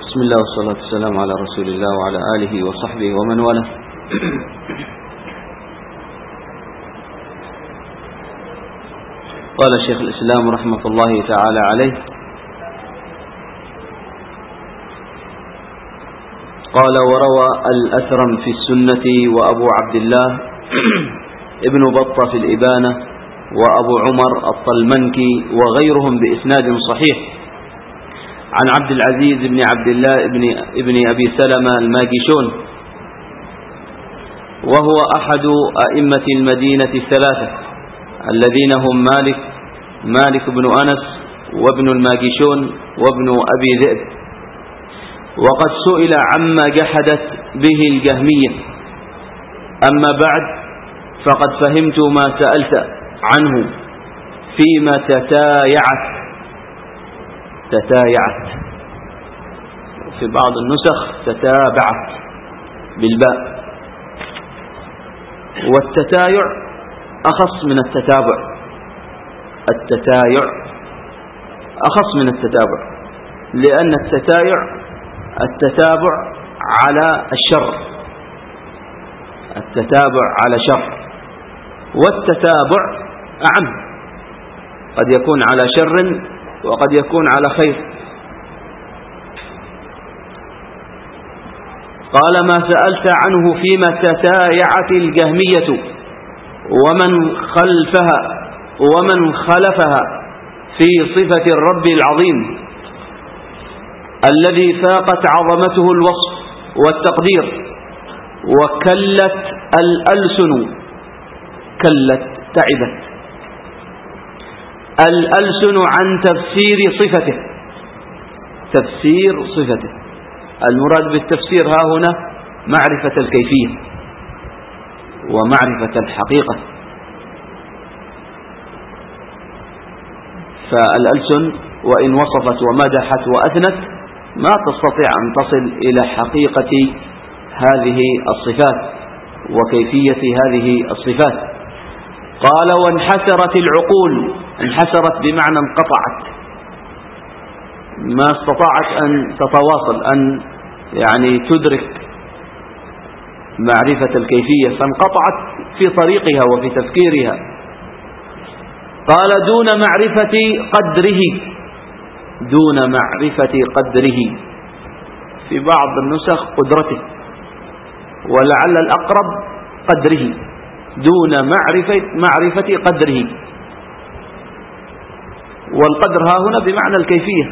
بسم الله والصلاة والسلام على رسول الله وعلى آله وصحبه ومن والاه. قال شيخ الإسلام رحمة الله تعالى عليه: قال: وروى الأثرم في السنة وأبو عبد الله ابن بطة في الإبانة وأبو عمر الطلمنكي وغيرهم بإسناد صحيح عن عبد العزيز بن عبد الله ابن أبي سلمة الماجشون، وهو أحد أئمة المدينة الثلاثة الذين هم مالك بن أنس وابن الماجشون وابن أبي ذئب. وقد سئل عما جحدت به الجهمية. أما بعد، فقد فهمت ما سألت عنه فيما تتايعت في بعض النسخ تتابعت بالباء، والتتايع أخص من التتابع. التتايع أخص من التتابع، لأن التتابع على الشر، التتابع على شر، والتتابع أعم، قد يكون على شر وقد يكون على خير. قال: ما سألت عنه فيما تتايعت الجهمية ومن خلفها في صفة الرب العظيم الذي فاقت عظمته الوصف والتقدير، وكلت الألسن، تعبت الألسن عن تفسير صفته. المراد بالتفسير ها هنا معرفة الكيفية ومعرفة الحقيقة. فالألسن وإن وصفت ومدحت وأثنت ما تستطيع أن تصل إلى حقيقة هذه الصفات وكيفية هذه الصفات. قال: وانحسرت العقول. انحسرت بمعنى انقطعت، ما استطاعت أن تتواصل، أن تدرك معرفة الكيفية، فانقطعت في طريقها وفي تفكيرها. قال: دون معرفة قدره، في بعض النسخ قدرته، ولعل الأقرب قدره، دون معرفة قدره. والقدر ها هنا بمعنى الكيفية.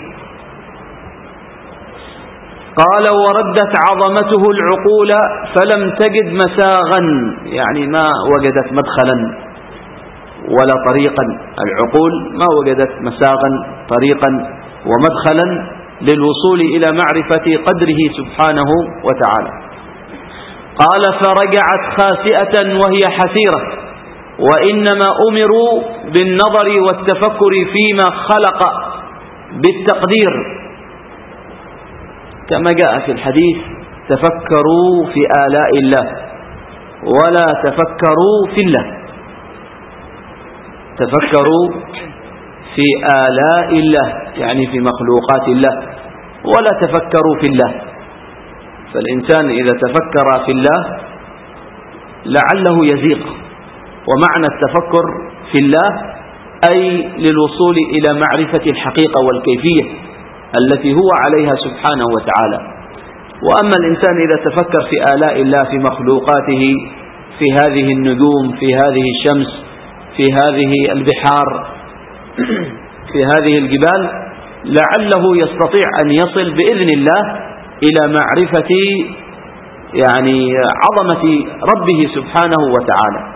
قال: وردت عظمته العقول فلم تجد مساغا، ما وجدت مدخلا ولا طريقا. العقول ما وجدت مساغا، طريقا ومدخلا للوصول إلى معرفة قدره سبحانه وتعالى. قال: فرجعت خاسئة وهي حسيرة، وإنما أمروا بالنظر والتفكر فيما خلق بالتقدير، كما جاء في الحديث: تفكروا في آلاء الله ولا تفكروا في الله. تفكروا في آلاء الله في مخلوقات الله، ولا تفكروا في الله. فالإنسان إذا تفكر في الله لعله يزيغ. ومعنى التفكر في الله أي للوصول إلى معرفة الحقيقة والكيفية التي هو عليها سبحانه وتعالى. وأما الإنسان إذا تفكر في آلاء الله، في مخلوقاته، في هذه النجوم، في هذه الشمس، في هذه البحار، في هذه الجبال، لعله يستطيع أن يصل بإذن الله إلى معرفة عظمة ربه سبحانه وتعالى.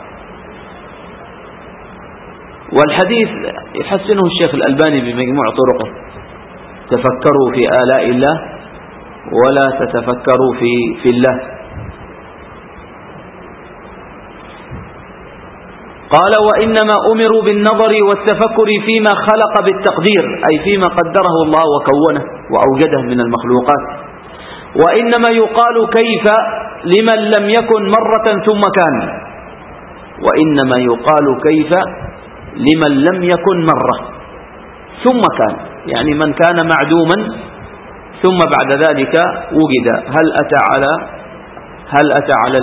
والحديث يحسنه الشيخ الألباني بمجموع طرقه: تفكروا في آلاء الله ولا تتفكروا في الله. قال: وإنما أمروا بالنظر والتفكر فيما خلق بالتقدير، أي فيما قدره الله وكونه وأوجده من المخلوقات. وإنما يقال كيف لمن لم يكن مرة ثم كان. وإنما يقال كيف لمن لم يكن مرة ثم كان، من كان معدوما ثم بعد ذلك وجد. هل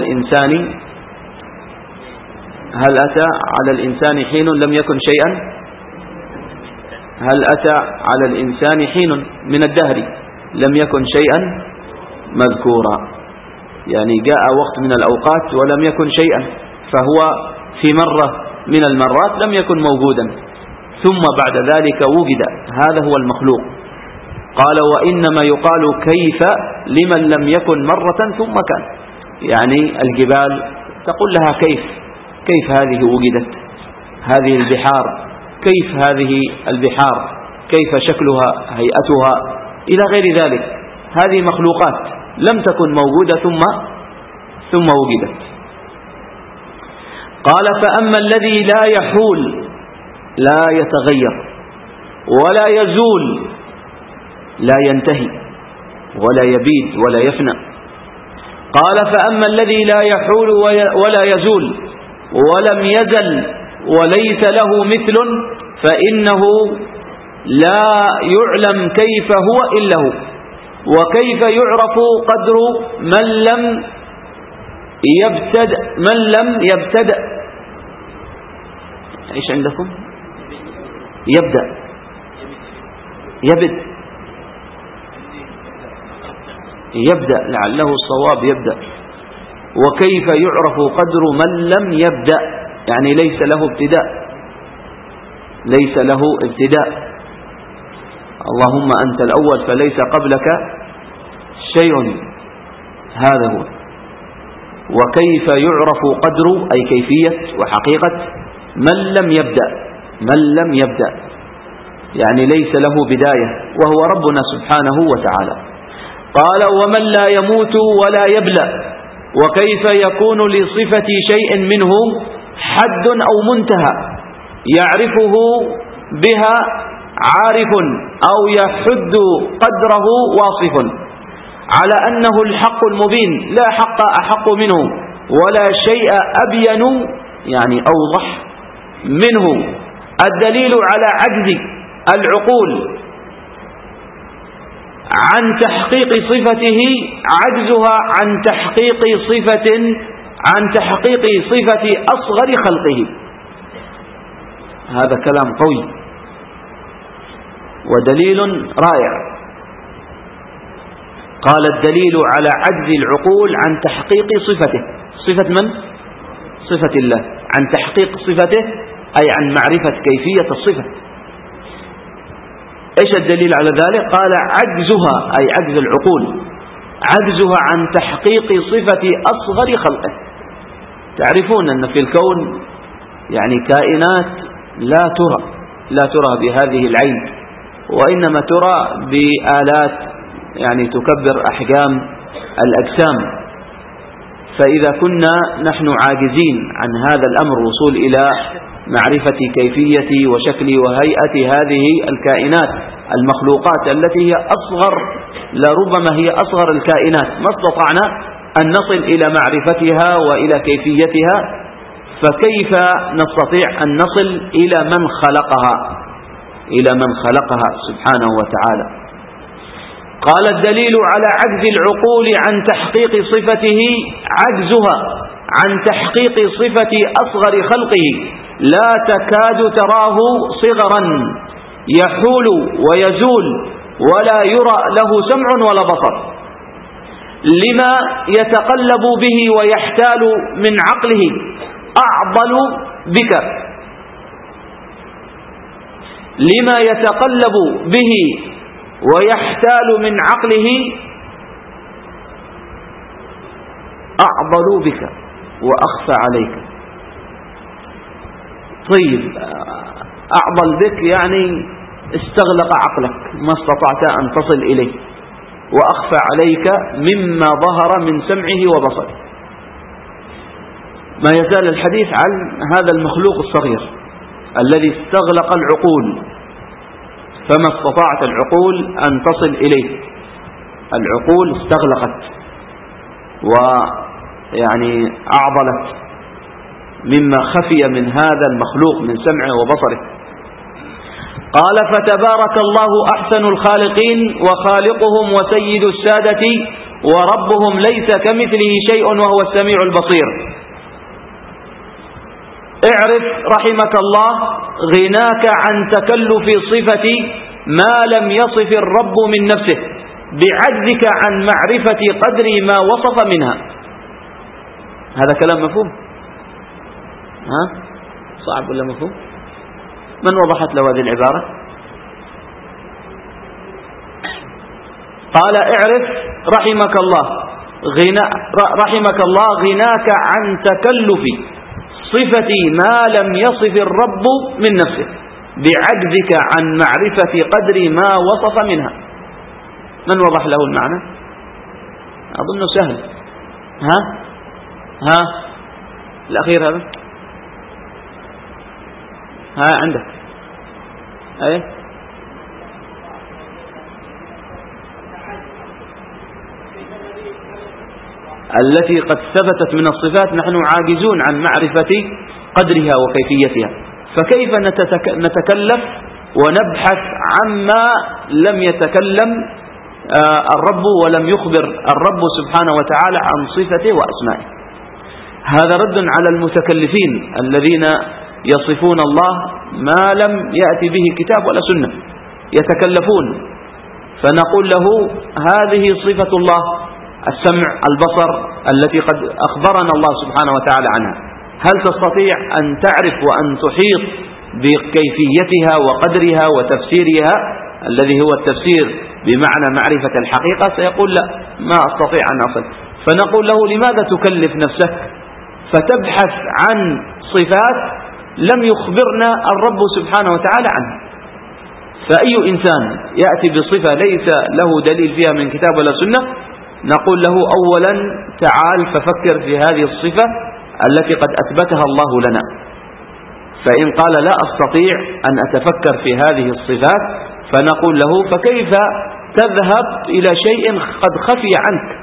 أتى على الإنسان حين لم يكن شيئا؟ هل أتى على الإنسان حين من الدهر لم يكن شيئا مذكورا؟ يعني جاء وقت من الأوقات ولم يكن شيئا، فهو في مرة من المرات لم يكن موجودا، ثم بعد ذلك وجد. هذا هو المخلوق. قال وإنما يقال كيف لمن لم يكن مرة ثم كان. يعني الجبال تقول لها كيف هذه وجدت، هذه البحار كيف هذه البحار، كيف شكلها، هيئتها، إلى غير ذلك. هذه مخلوقات لم تكن موجودة ثم وجدت. قال فأما الذي لا يحول، لا يتغير ولا يزول، لا ينتهي ولا يبيد ولا يفنى. قال فأما الذي لا يحول ولا يزول ولم يزل وليس له مثل فإنه لا يعلم كيف هو إلا هو، وكيف يعرف قدر من لم يبتدأ. ايش عندكم؟ يبدأ لعله الصواب يبدأ. وكيف يعرف قدر من لم يبدأ، يعني ليس له ابتداء. اللهم أنت الأول فليس قبلك شيء، هذا هو. وكيف يعرف قدر أي كيفية وحقيقة من لم يبدأ، يعني ليس له بداية، وهو ربنا سبحانه وتعالى. قال ومن لا يموت ولا يبلى، وكيف يكون لصفة شيء منه حد أو منتهى يعرفه بها عارف أو يحد قدره واصف، على أنه الحق المبين لا حق أحق منه ولا شيء أبين يعني أوضح منه. الدليل على عجز العقول عن تحقيق صفته عجزها عن تحقيق صفة أصغر خلقه. هذا كلام قوي ودليل رائع. قال الدليل على عجز العقول عن تحقيق صفته. صفة من؟ صفة الله. عن تحقيق صفته أي عن معرفة كيفية الصفة. إيش الدليل على ذلك؟ قال عجزها أي عجز العقول، عجزها عن تحقيق صفة أصغر خلقه. تعرفون أن في الكون يعني كائنات لا ترى بهذه العين، وإنما ترى بآلات يعني تكبر أحجام الأجسام. فإذا كنا نحن عاجزين عن هذا الأمر الوصول إلى معرفة كيفية وشكل وهيئة هذه الكائنات المخلوقات التي هي أصغر، لربما هي أصغر الكائنات، ما استطعنا أن نصل إلى معرفتها وإلى كيفيتها، فكيف نستطيع أن نصل إلى من خلقها سبحانه وتعالى. قال الدليل على عجز العقول عن تحقيق صفته عجزها عن تحقيق صفة أصغر خلقه، لا تكاد تراه صغرا يحول ويزول ولا يرى له سمع ولا بصر، لما يتقلب به ويحتال من عقله أعضل بك، لما يتقلب به ويحتال من عقله أعضل بك وأخفى عليك. طيب أعضل بك يعني استغلق عقلك ما استطعت أن تصل إليه، وأخفى عليك مما ظهر من سمعه وبصره. ما يزال الحديث عن هذا المخلوق الصغير الذي استغلق العقول، فما استطاعت العقول أن تصل إليه. العقول استغلقت ويعني أعضلت مما خفي من هذا المخلوق من سمعه وبصره. قال فتبارك الله أحسن الخالقين وخالقهم وسيد السادة وربهم ليس كمثله شيء وهو السميع البصير. اعرف رحمك الله غناك عن تكلف صفة ما لم يصف الرب من نفسه بعجزك عن معرفة قدر ما وصف منها. هذا كلام مفهوم؟ صعب ولا مفهوم؟ من وضحت له هذه العبارة؟ قال اعرف رحمك الله غناك عن تكلف صفة ما لم يصف الرب من نفسه بعجزك عن معرفة قدر ما وصف منها. من وضح له المعنى؟ أظنه سهل. الأخير هذا عندك أي التي قد ثبتت من الصفات نحن عاجزون عن معرفة قدرها وكيفيتها، فكيف نتكلف ونبحث عما لم يتكلم الرب ولم يخبر الرب سبحانه وتعالى عن صفته وأسمائه؟ هذا رد على المتكلفين الذين يصفون الله ما لم يأتي به كتاب ولا سنة، يتكلفون. فنقول له هذه صفة الله السمع البصر التي قد أخبرنا الله سبحانه وتعالى عنها، هل تستطيع أن تعرف وأن تحيط بكيفيتها وقدرها وتفسيرها الذي هو التفسير بمعنى معرفة الحقيقة؟ سيقول لا، ما أستطيع أن أصل. فنقول له لماذا تكلف نفسك فتبحث عن صفات لم يخبرنا الرب سبحانه وتعالى عنها؟ فأي إنسان يأتي بصفة ليس له دليل فيها من كتاب ولا سنة نقول له أولا تعال ففكر في هذه الصفة التي قد أثبتها الله لنا. فإن قال لا أستطيع أن أتفكر في هذه الصفات فنقول له فكيف تذهب إلى شيء قد خفي عنك؟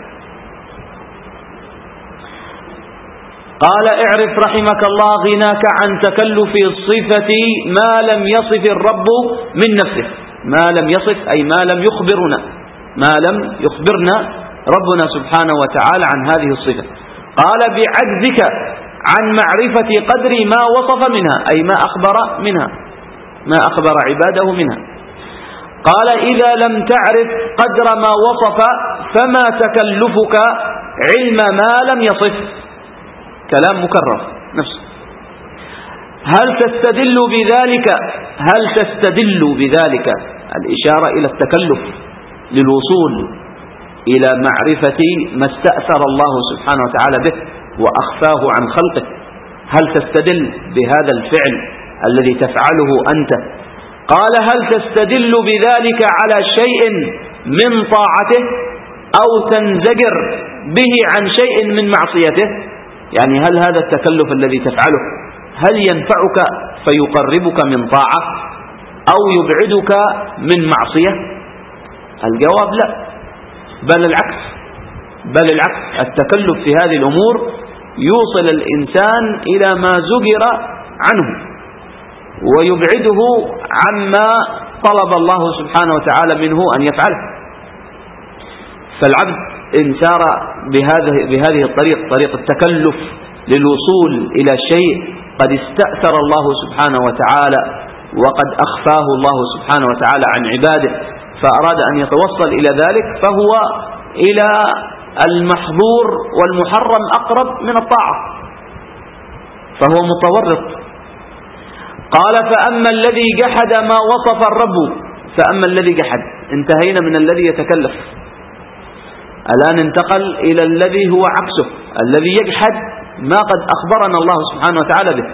قال اعرف رحمك الله غناك عن تكلف صفة ما لم يصف الرب من نفسه. ما لم يصف أي ما لم يخبرنا، ما لم يخبرنا ربنا سبحانه وتعالى عن هذه الصفة. قال بعجزك عن معرفة قدر ما وصف منها أي ما أخبر منها، ما أخبر عباده منها. قال إذا لم تعرف قدر ما وصف فما تكلفك علم ما لم يصف. كلام مكرر نفسه. هل تستدل بذلك الإشارة إلى التكلف للوصول إلى معرفة ما استأثر الله سبحانه وتعالى به وأخفاه عن خلقه؟ هل تستدل بهذا الفعل الذي تفعله أنت؟ قال هل تستدل بذلك على شيء من طاعته أو تنزجر به عن شيء من معصيته؟ يعني هل هذا التكلف الذي تفعله هل ينفعك فيقربك من طاعة أو يبعدك من معصية؟ الجواب لا، بل العكس. التكلف في هذه الأمور يوصل الإنسان إلى ما زجر عنه ويبعده عما طلب الله سبحانه وتعالى منه أن يفعله. فالعبد إن سار بهذه الطريق، طريق التكلف للوصول إلى شيء قد استأثر الله سبحانه وتعالى وقد أخفاه الله سبحانه وتعالى عن عباده، فأراد أن يتوصل إلى ذلك، فهو إلى المحظور والمحرم أقرب من الطاعة، فهو متورط. قال فأما الذي جحد ما وصف الرب، فأما الذي جحد، انتهينا من الذي يتكلف، الآن انتقل إلى الذي هو عكسه، الذي يجحد ما قد أخبرنا الله سبحانه وتعالى به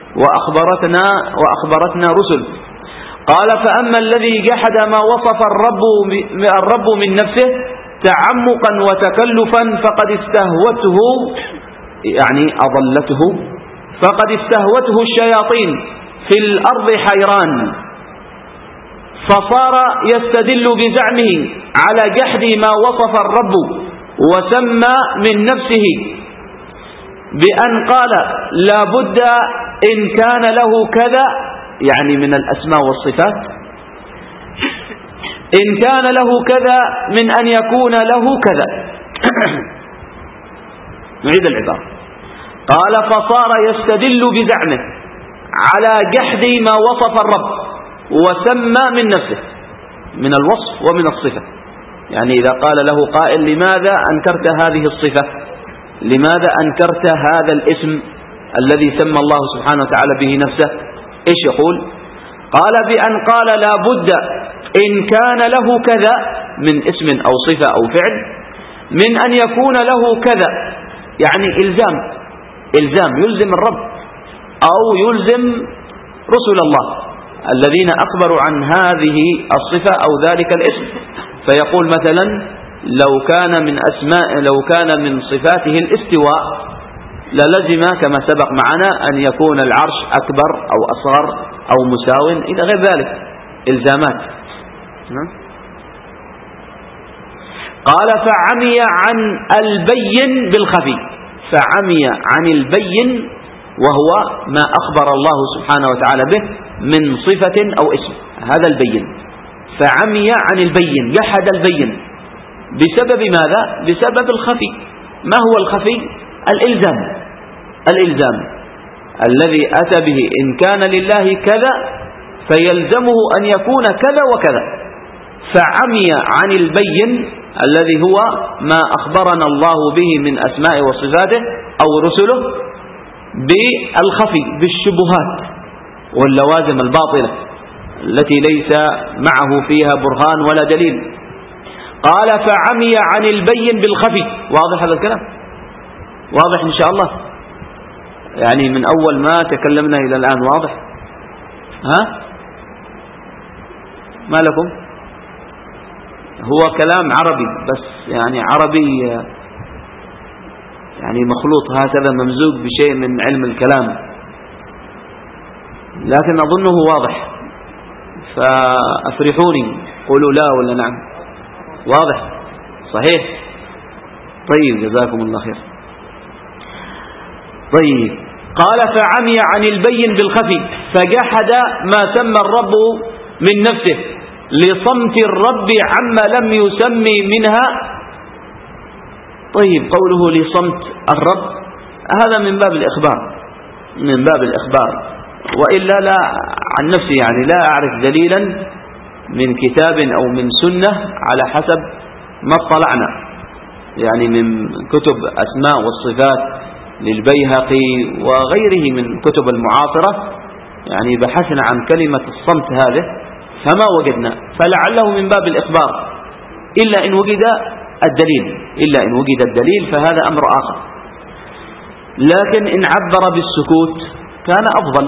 وأخبرتنا رسل. قال فأما الذي جحد ما وصف الرب من نفسه تعمقا وتكلفا فقد استهوته، يعني أضلته، فقد استهوته الشياطين في الأرض حيران، فصار يستدل بزعمه على جحد ما وصف الرب وسمى من نفسه بأن قال لا بد إن كان له كذا، يعني من الأسماء والصفات إن كان له كذا من أن يكون له كذا. نعيد العبارة. قال فصار يستدل بزعمه على جحد ما وصف الرب وسمى من نفسه من الوصف ومن الصفة. يعني إذا قال له قائل لماذا أنكرت هذه الصفة، لماذا أنكرت هذا الاسم الذي سمى الله سبحانه وتعالى به نفسه، إيش يقول؟ قال بأن قال لا بد إن كان له كذا من اسم أو صفة أو فعل من أن يكون له كذا، يعني إلزام يلزم الرب أو يلزم رسل الله الذين أخبروا عن هذه الصفة أو ذلك الاسم. فيقول مثلا لو كان من صفاته الاستواء للزم كما سبق معنا أن يكون العرش أكبر أو أصغر أو مساو إلى غير ذلك، إلزامات. قال فعمي عن البين بالخفي، فعمي عن البين وهو ما أخبر الله سبحانه وتعالى به من صفة أو اسم، هذا البين. فعمي عن البين، جحد البين بسبب ماذا؟ بسبب الخفي. ما هو الخفي؟ الإلزام الذي أتى به إن كان لله كذا فيلزمه أن يكون كذا وكذا. فعمي عن البين الذي هو ما أخبرنا الله به من أسماء وصفاته أو رسله بالخفي، بالشبهات واللوازم الباطلة التي ليس معه فيها برهان ولا دليل. قال فعمي عن البين بالخفي. واضح هذا الكلام؟ واضح إن شاء الله؟ يعني من أول ما تكلمنا إلى الآن واضح؟ ها؟ ما لكم؟ هو كلام عربي بس يعني عربي يعني مخلوط هكذا ممزوج بشيء من علم الكلام، لكن أظنه واضح، فأفرحوني قولوا لا ولا نعم. واضح صحيح؟ طيب جزاكم الله خير. طيب قال فعمي عن البين بالخفي فجحد ما سمى الرب من نفسه لصمت الرب عما لم يسمي منها. طيب قوله لصمت الرب هذا من باب الإخبار، وإلا لا عن نفسي يعني لا أعرف دليلا من كتاب أو من سنة على حسب ما اطلعنا، يعني من كتب أسماء والصفات للبيهقي وغيره من كتب المعاصرة، يعني بحثنا عن كلمة الصمت هذه فما وجدنا، فلعله من باب الإخبار إلا إن وجد الدليل فهذا أمر آخر. لكن إن عبر بالسكوت كان أفضل.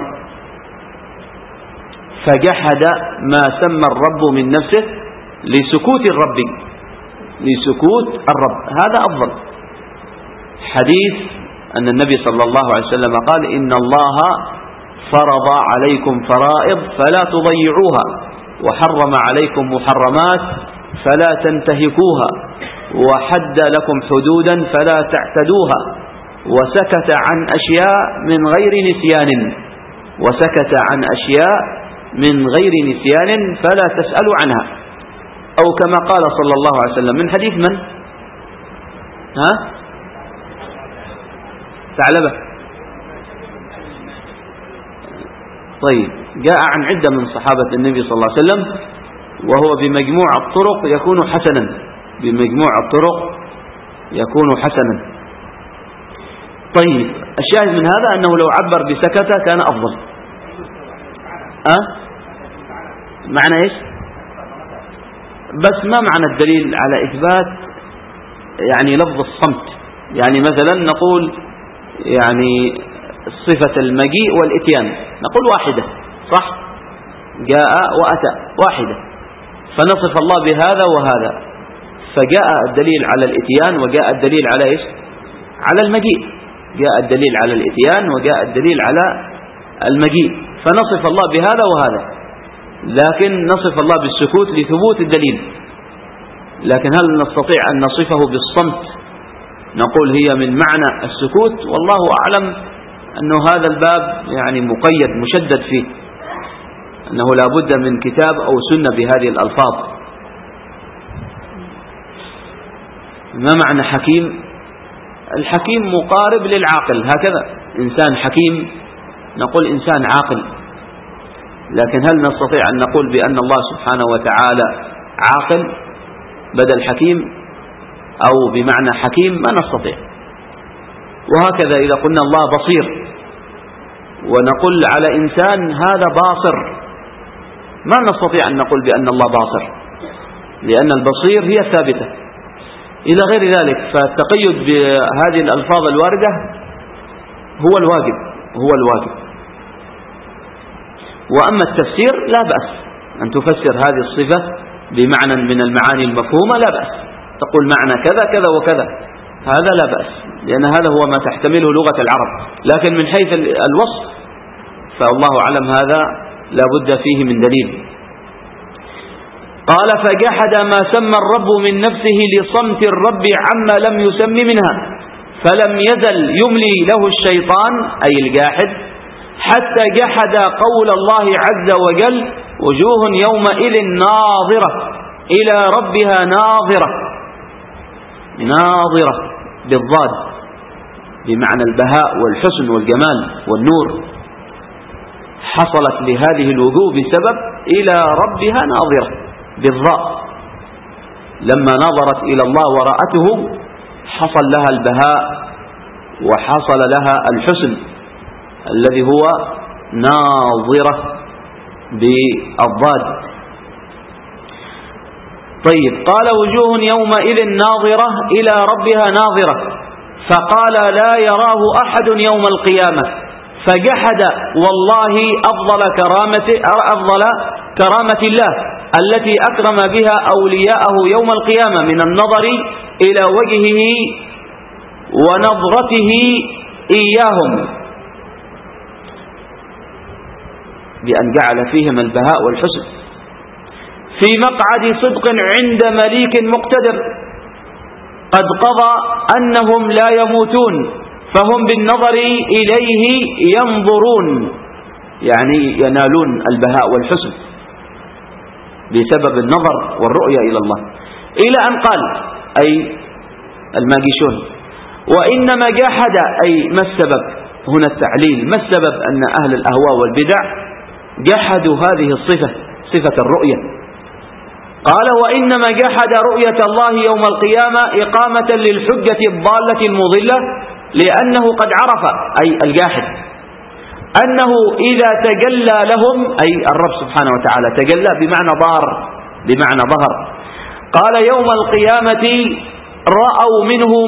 فجحد ما سمى الرب من نفسه لسكوت الرب، هذا أفضل. حديث أن النبي صلى الله عليه وسلم قال إن الله فرض عليكم فرائض فلا تضيعوها وحرم عليكم محرمات فلا تنتهكوها وحد لكم حدودا فلا تعتدوها وسكت عن أشياء من غير نسيان فلا تسألوا عنها، أو كما قال صلى الله عليه وسلم من حديث من؟ ثعلبة. طيب جاء عن عدة من صحابة النبي صلى الله عليه وسلم وهو بمجموع الطرق يكون حسنا. طيب الشاهد من هذا أنه لو عبر بسكتة كان أفضل. معنى إيش؟ بس ما معنى الدليل على إثبات يعني لفظ الصمت؟ يعني مثلا نقول يعني صفة المجيء والإتيان نقول واحدة، صح؟ جاء وأتى واحدة، فنصف الله بهذا وهذا، فجاء الدليل على الإتيان وجاء الدليل على إيش؟ على المجيء. جاء الدليل على الإتيان وجاء الدليل على المجيء، فنصف الله بهذا وهذا، لكن نصف الله بالسكوت لثبوت الدليل. لكن هل نستطيع أن نصفه بالصمت نقول هي من معنى السكوت؟ والله أعلم أنه هذا الباب يعني مقيد مشدد فيه، أنه لا بد من كتاب أو سنة بهذه الألفاظ، ما معنى حكيم؟ الحكيم مقارب للعاقل، هكذا إنسان حكيم نقول إنسان عاقل. لكن هل نستطيع أن نقول بأن الله سبحانه وتعالى عاقل بدل حكيم أو بمعنى حكيم؟ ما نستطيع. وهكذا إذا قلنا الله بصير ونقول على إنسان هذا باصر، ما نستطيع أن نقول بأن الله باصر، لأن البصير هي ثابتة إلى غير ذلك. فالتقيد بهذه الألفاظ الواردة هو الواجب. وأما التفسير لا بأس أن تفسر هذه الصفة بمعنى من المعاني المفهومة، لا بأس، تقول معنى كذا كذا وكذا، هذا لا بأس، لأن هذا هو ما تحتمله لغة العرب. لكن من حيث الوصف فالله أعلم هذا لا بد فيه من دليل. قال فجحد ما سمى الرب من نفسه لصمت الرب عما لم يسم منها، فلم يزل يملي له الشيطان أي الجاحد حتى جحد قول الله عز وجل وجوه يومئذ ناظرة إلى ربها ناظرة بالضاد بمعنى البهاء والحسن والجمال والنور، حصلت لهذه الوجوه بسبب إلى ربها ناظرة بالضاء، لما نظرت إلى الله ورأته حصل لها البهاء وحصل لها الحسن الذي هو ناظرة بالضاد. طيب، قال وجوه يومئذ ناظرة إلى ربها ناظرة، فقال لا يراه أحد يوم القيامة، فجحد والله أفضل كرامة الله التي أكرم بها أولياءه يوم القيامة من النظر إلى وجهه ونظرته إياهم، بأن جعل فيهم البهاء والحسن في مقعد صدق عند مليك مقتدر قد قضى أنهم لا يموتون فهم بالنظر إليه ينظرون، يعني ينالون البهاء والحسن بسبب النظر والرؤية إلى الله. إلى أن قال أي الماجشون وإنما جحد أي ما السبب، هنا التعليل، ما السبب أن أهل الأهواء والبدع جحدوا هذه الصفة، صفة الرؤية. قال وإنما جحد رؤية الله يوم القيامة إقامة للحجة الضالة المضلة، لأنه قد عرف أي الجاحد أنه إذا تجلى لهم أي الرب سبحانه وتعالى تجلى بمعنى ظهر، قال يوم القيامة رأوا منه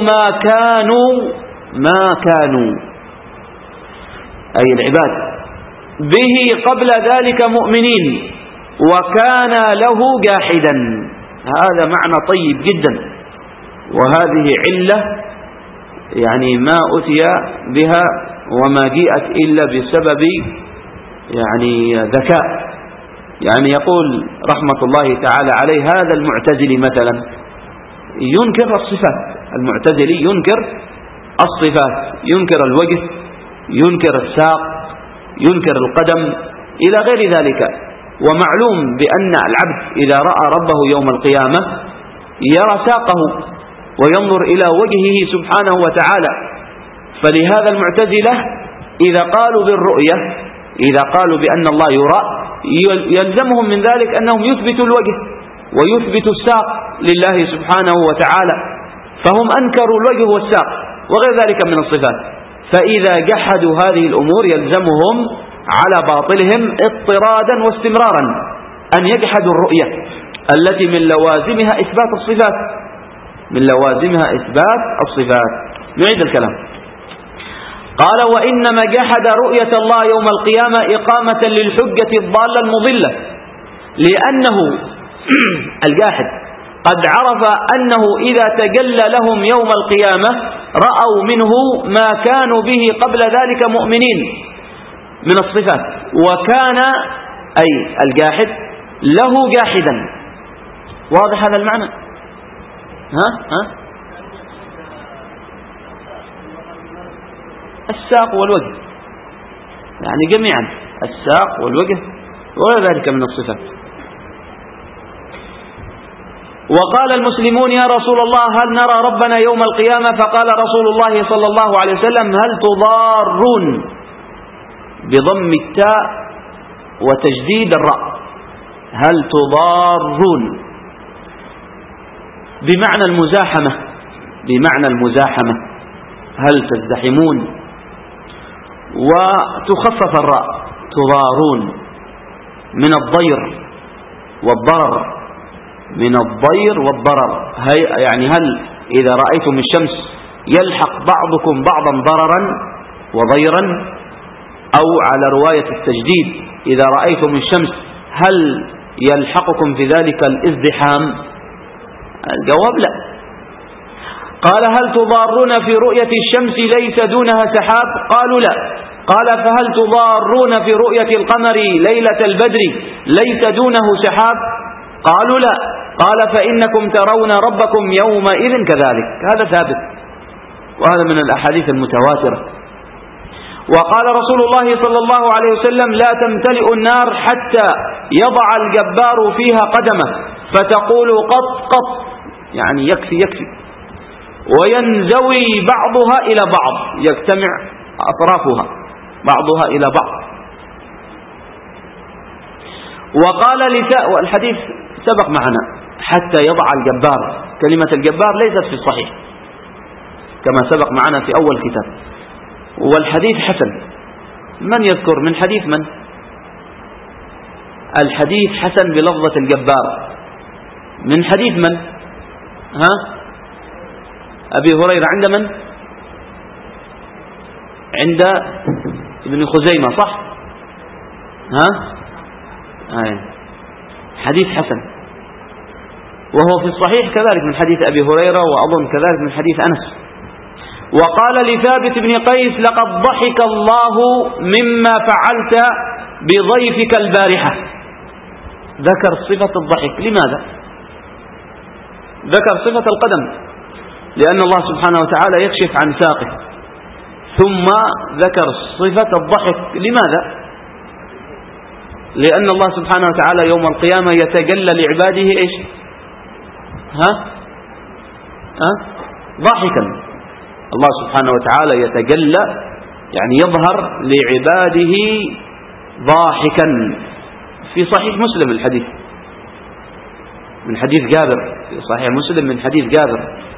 ما كانوا أي العباد به قبل ذلك مؤمنين وكان له جاحدا. هذا معنى طيب جدا، وهذه علة يعني ما أتي بها وما جاءت إلا بسبب يعني ذكاء. يعني يقول رحمة الله تعالى عليه هذا المعتزلي مثلا ينكر الصفات، المعتزلي ينكر الصفات، ينكر الوجه، ينكر الساق، ينكر القدم إلى غير ذلك. ومعلوم بأن العبد إذا رأى ربه يوم القيامة يرى ساقه وينظر إلى وجهه سبحانه وتعالى. فلهذا المعتزلة إذا قالوا بالرؤية، إذا قالوا بأن الله يرى، يلزمهم من ذلك أنهم يثبتوا الوجه ويثبتوا الساق لله سبحانه وتعالى، فهم أنكروا الوجه والساق وغير ذلك من الصفات. فإذا جحدوا هذه الأمور يلزمهم على باطلهم اضطرادا واستمرارا أن يجحدوا الرؤية التي من لوازمها إثبات الصفات، من لوازمها إثبات الصفات. نعيد الكلام. قال وإنما جحد رؤية الله يوم القيامة إقامة للحجة الضالة المضلة، لأنه الجاحد قد عرف أنه إذا تجلى لهم يوم القيامة رأوا منه ما كانوا به قبل ذلك مؤمنين من الصفات، وكان أي الجاحد له جاحدا. واضح هذا المعنى؟ الساق والوجه، يعني جميعا الساق والوجه وغير ذلك من الصفات. وقال المسلمون يا رسول الله هل نرى ربنا يوم القيامة؟ فقال رسول الله صلى الله عليه وسلم هل تضارون بضم التاء وتجديد الراء، هل تضارون بمعنى المزاحمة، بمعنى المزاحمة، هل تزدحمون، وتخفف الراء تضارون من الضير والضرر، من الضير والضرر، يعني هل إذا رأيتم الشمس يلحق بعضكم بعضا ضررا وضيرا، أو على رواية التجديد إذا رأيتم الشمس هل يلحقكم في ذلك الازدحام؟ الجواب لا. قال هل تضارون في رؤية الشمس ليس دونها سحاب؟ قالوا لا. قال فهل تضارون في رؤية القمر ليلة البدر ليس دونه سحاب؟ قالوا لا. قال فإنكم ترون ربكم يومئذ كذلك. هذا ثابت، وهذا من الأحاديث المتواترة. وقال رسول الله صلى الله عليه وسلم لا تمتلئ النار حتى يضع الجبار فيها قدمه فتقول قط قط، يعني يكفي يكفي، وينزوي بعضها إلى بعض، يجتمع أطرافها بعضها إلى بعض. وقال والحديث سبق معنا حتى يضع الجبار، كلمة الجبار ليست في الصحيح كما سبق معنا في أول كتاب، والحديث حسن. من يذكر من حديث من؟ الحديث حسن بلفظة الجبار من حديث من؟ أبي هريرة عند من؟ عند ابن خزيمة صح؟ حديث حسن، وهو في الصحيح كذلك من حديث أبي هريرة، وأظن كذلك من حديث أنس. وقال لثابت بن قيس لقد ضحك الله مما فعلت بضيفك البارحة. ذكر صفة الضحك، لماذا؟ ذكر صفة القدم لأن الله سبحانه وتعالى يكشف عن ساقه، ثم ذكر صفة الضحك، لماذا؟ لأن الله سبحانه وتعالى يوم القيامة يتجلى لعباده إيش؟ ضاحكا. الله سبحانه وتعالى يتجلى يعني يظهر لعباده ضاحكا. في صحيح مسلم الحديث من حديث جابر، في صحيح مسلم من حديث جابر.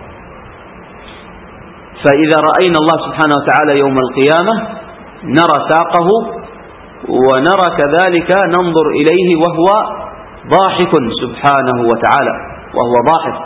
فإذا رأينا الله سبحانه وتعالى يوم القيامة نرى ساقه، ونرى كذلك ننظر إليه وهو ضاحك سبحانه وتعالى، وهو ضاحك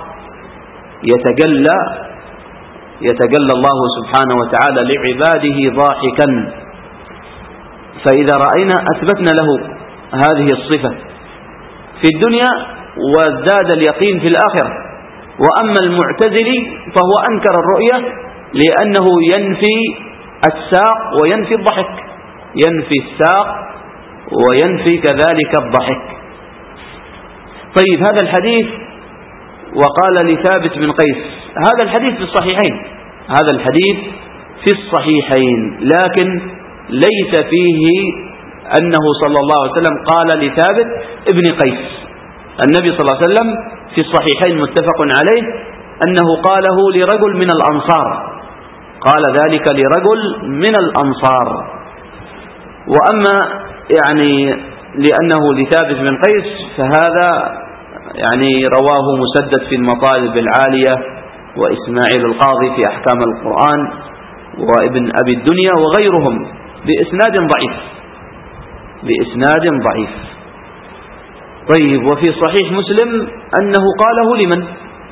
يتجلى الله سبحانه وتعالى لعباده ضاحكا. فإذا رأينا أثبتنا له هذه الصفة في الدنيا، وازداد اليقين في الآخرة. وأما المعتزلي فهو أنكر الرؤية لأنه ينفي الساق وينفي الضحك، ينفي الساق وينفي كذلك الضحك. طيب هذا الحديث وقال لثابت بن قيس، هذا الحديث في الصحيحين، هذا الحديث في الصحيحين، لكن ليس فيه أنه صلى الله عليه وسلم قال لثابت ابن قيس. النبي صلى الله عليه وسلم في الصحيحين متفق عليه أنه قاله لرجل من الأنصار، قال ذلك لرجل من الأنصار. وأما يعني لأنه لثابت بن قيس فهذا يعني رواه مسدد في المطالب العالية، وإسماعيل القاضي في أحكام القرآن، وابن أبي الدنيا وغيرهم بإسناد ضعيف، بإسناد ضعيف. طيب وفي صحيح مسلم أنه قاله لمن؟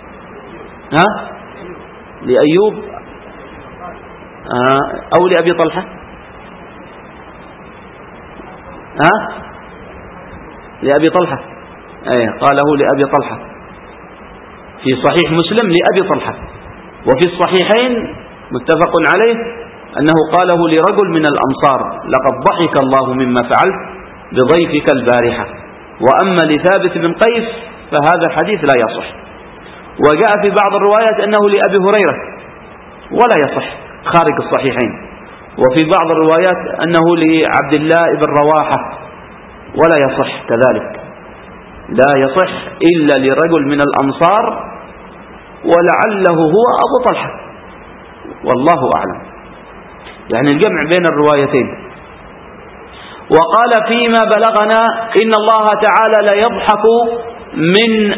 لأيوب أو لأبي طلحة؟ لأبي طلحة، قاله لأبي طلحة في صحيح مسلم لأبي طلحة. وفي الصحيحين متفق عليه أنه قاله لرجل من الأنصار لقد ضحك الله مما فعلت بضيفك البارحة. وأما لثابت بن قيس فهذا الحديث لا يصح. وجاء في بعض الروايات أنه لأبي هريرة ولا يصح خارج الصحيحين، وفي بعض الروايات أنه لعبد الله بن رواحة ولا يصح كذلك. لا يصح إلا لرجل من الأنصار ولعله هو أبو طلحة، والله أعلم، يعني الجمع بين الروايتين. وقال فيما بلغنا إن الله تعالى لا يضحك من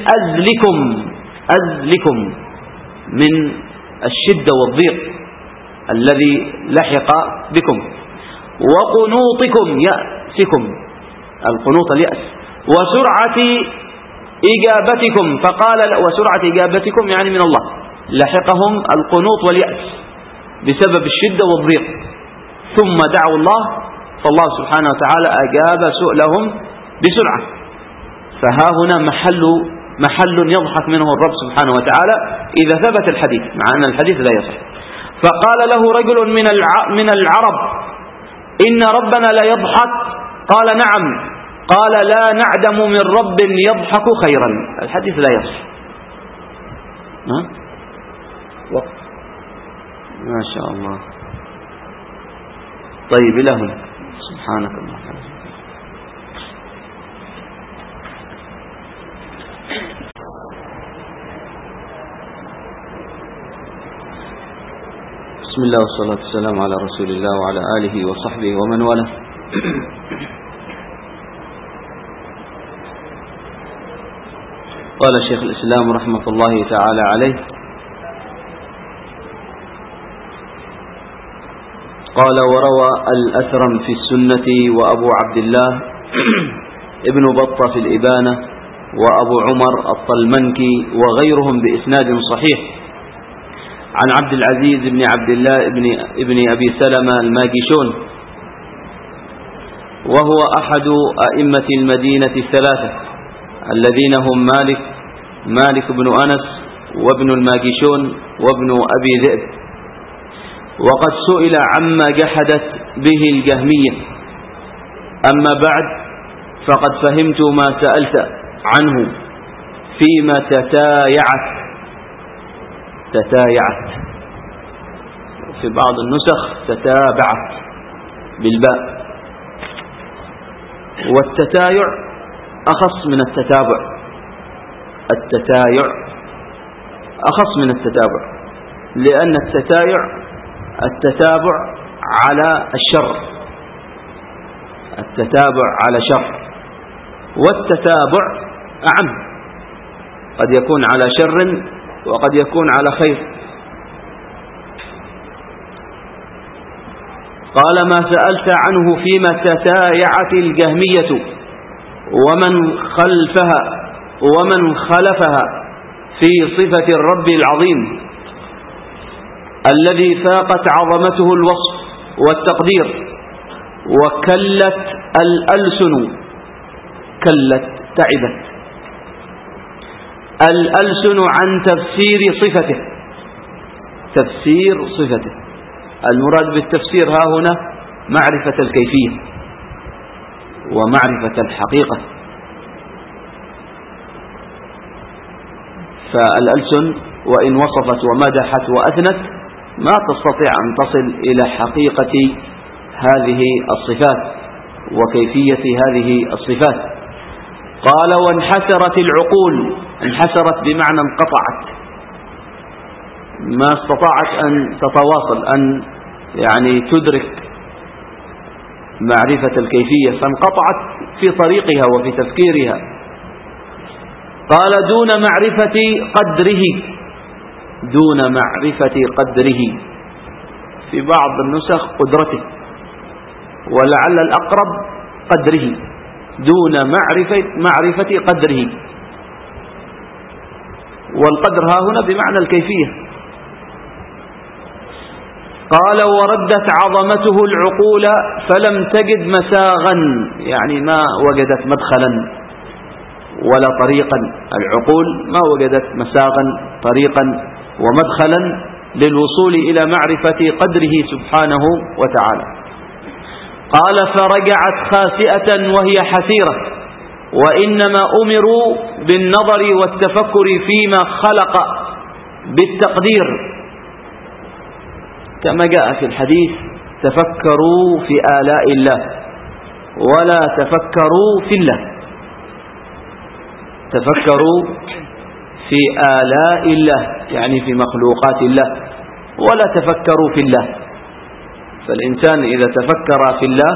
أزلكم من الشدة والضيق الذي لحق بكم، وقنوطكم يأسكم، القنوط اليأس، وسرعة إجابتكم، فقال وسرعة إجابتكم يعني من الله، لحقهم القنوط واليأس بسبب الشدة والضيق، ثم دعوا الله فالله سبحانه وتعالى أجاب سؤلهم بسرعة. فها هنا محل يضحك منه الرب سبحانه وتعالى إذا ثبت الحديث، مع أن الحديث لا يصح. فقال له رجل من العرب إن ربنا لا يضحك، قال نعم، قال لا نعدم من رب يضحك خيرا. الحديث لا يصح. وقت ما شاء الله. طيب إلى هنا، سبحانك اللهم. بسم الله والصلاة والسلام على رسول الله وعلى آله وصحبه ومن والاه. قال شيخ الإسلام رحمة الله تعالى عليه: قال وروى الأثرم في السنة وأبو عبد الله ابن بطة في الإبانة وأبو عمر الطلمنكي وغيرهم بإسناد صحيح عن عبد العزيز بن عبد الله ابن أبي سلمة الماجشون، وهو أحد أئمة المدينة الثلاثة الذين هم مالك بن أنس وابن الماجشون وابن أبي ذئب. وقد سئل عما جحدت به الجهمية. أما بعد، فقد فهمت ما سألت عنه فيما تتايعت في بعض النسخ تتابعت بالباء، والتتايع أخص من التتابع، التتايع أخص من التتابع، لأن التتابع على الشر، التتابع على شر، والتتابع أعم، قد يكون على شر وقد يكون على خير. قال ما سألت عنه فيما تتايعت الجهمية ومن خلفها في صفة الرب العظيم الذي فاقت عظمته الوصف والتقدير، وكلت الألسن، تعبت الألسن عن تفسير صفته. المراد بالتفسير ها هنا معرفة الكيفية ومعرفة الحقيقة. فالألسن وإن وصفت ومدحت وأثنت ما تستطيع أن تصل إلى حقيقة هذه الصفات وكيفية هذه الصفات. قال وانحسرت العقول، انحسرت بمعنى انقطعت، ما استطاعت أن تتواصل، أن يعني تدرك معرفة الكيفية، فانقطعت في طريقها وفي تفكيرها. قال دون معرفة قدره، في بعض النسخ قدرته، ولعل الأقرب قدره، دون معرفة قدره، والقدر ها هنا بمعنى الكيفية. قال وردت عظمته العقول فلم تجد مساغا، يعني ما وجدت مدخلا ولا طريقا، العقول ما وجدت مساغا طريقا ومدخلا للوصول إلى معرفة قدره سبحانه وتعالى. قال فرجعت خاسئة وهي حسيرة، وإنما أمروا بالنظر والتفكر فيما خلق بالتقدير، كما جاء في الحديث تفكروا في آلاء الله ولا تفكروا في الله. تفكروا في آلاء الله يعني في مخلوقات الله، ولا تفكروا في الله. فالإنسان إذا تفكر في الله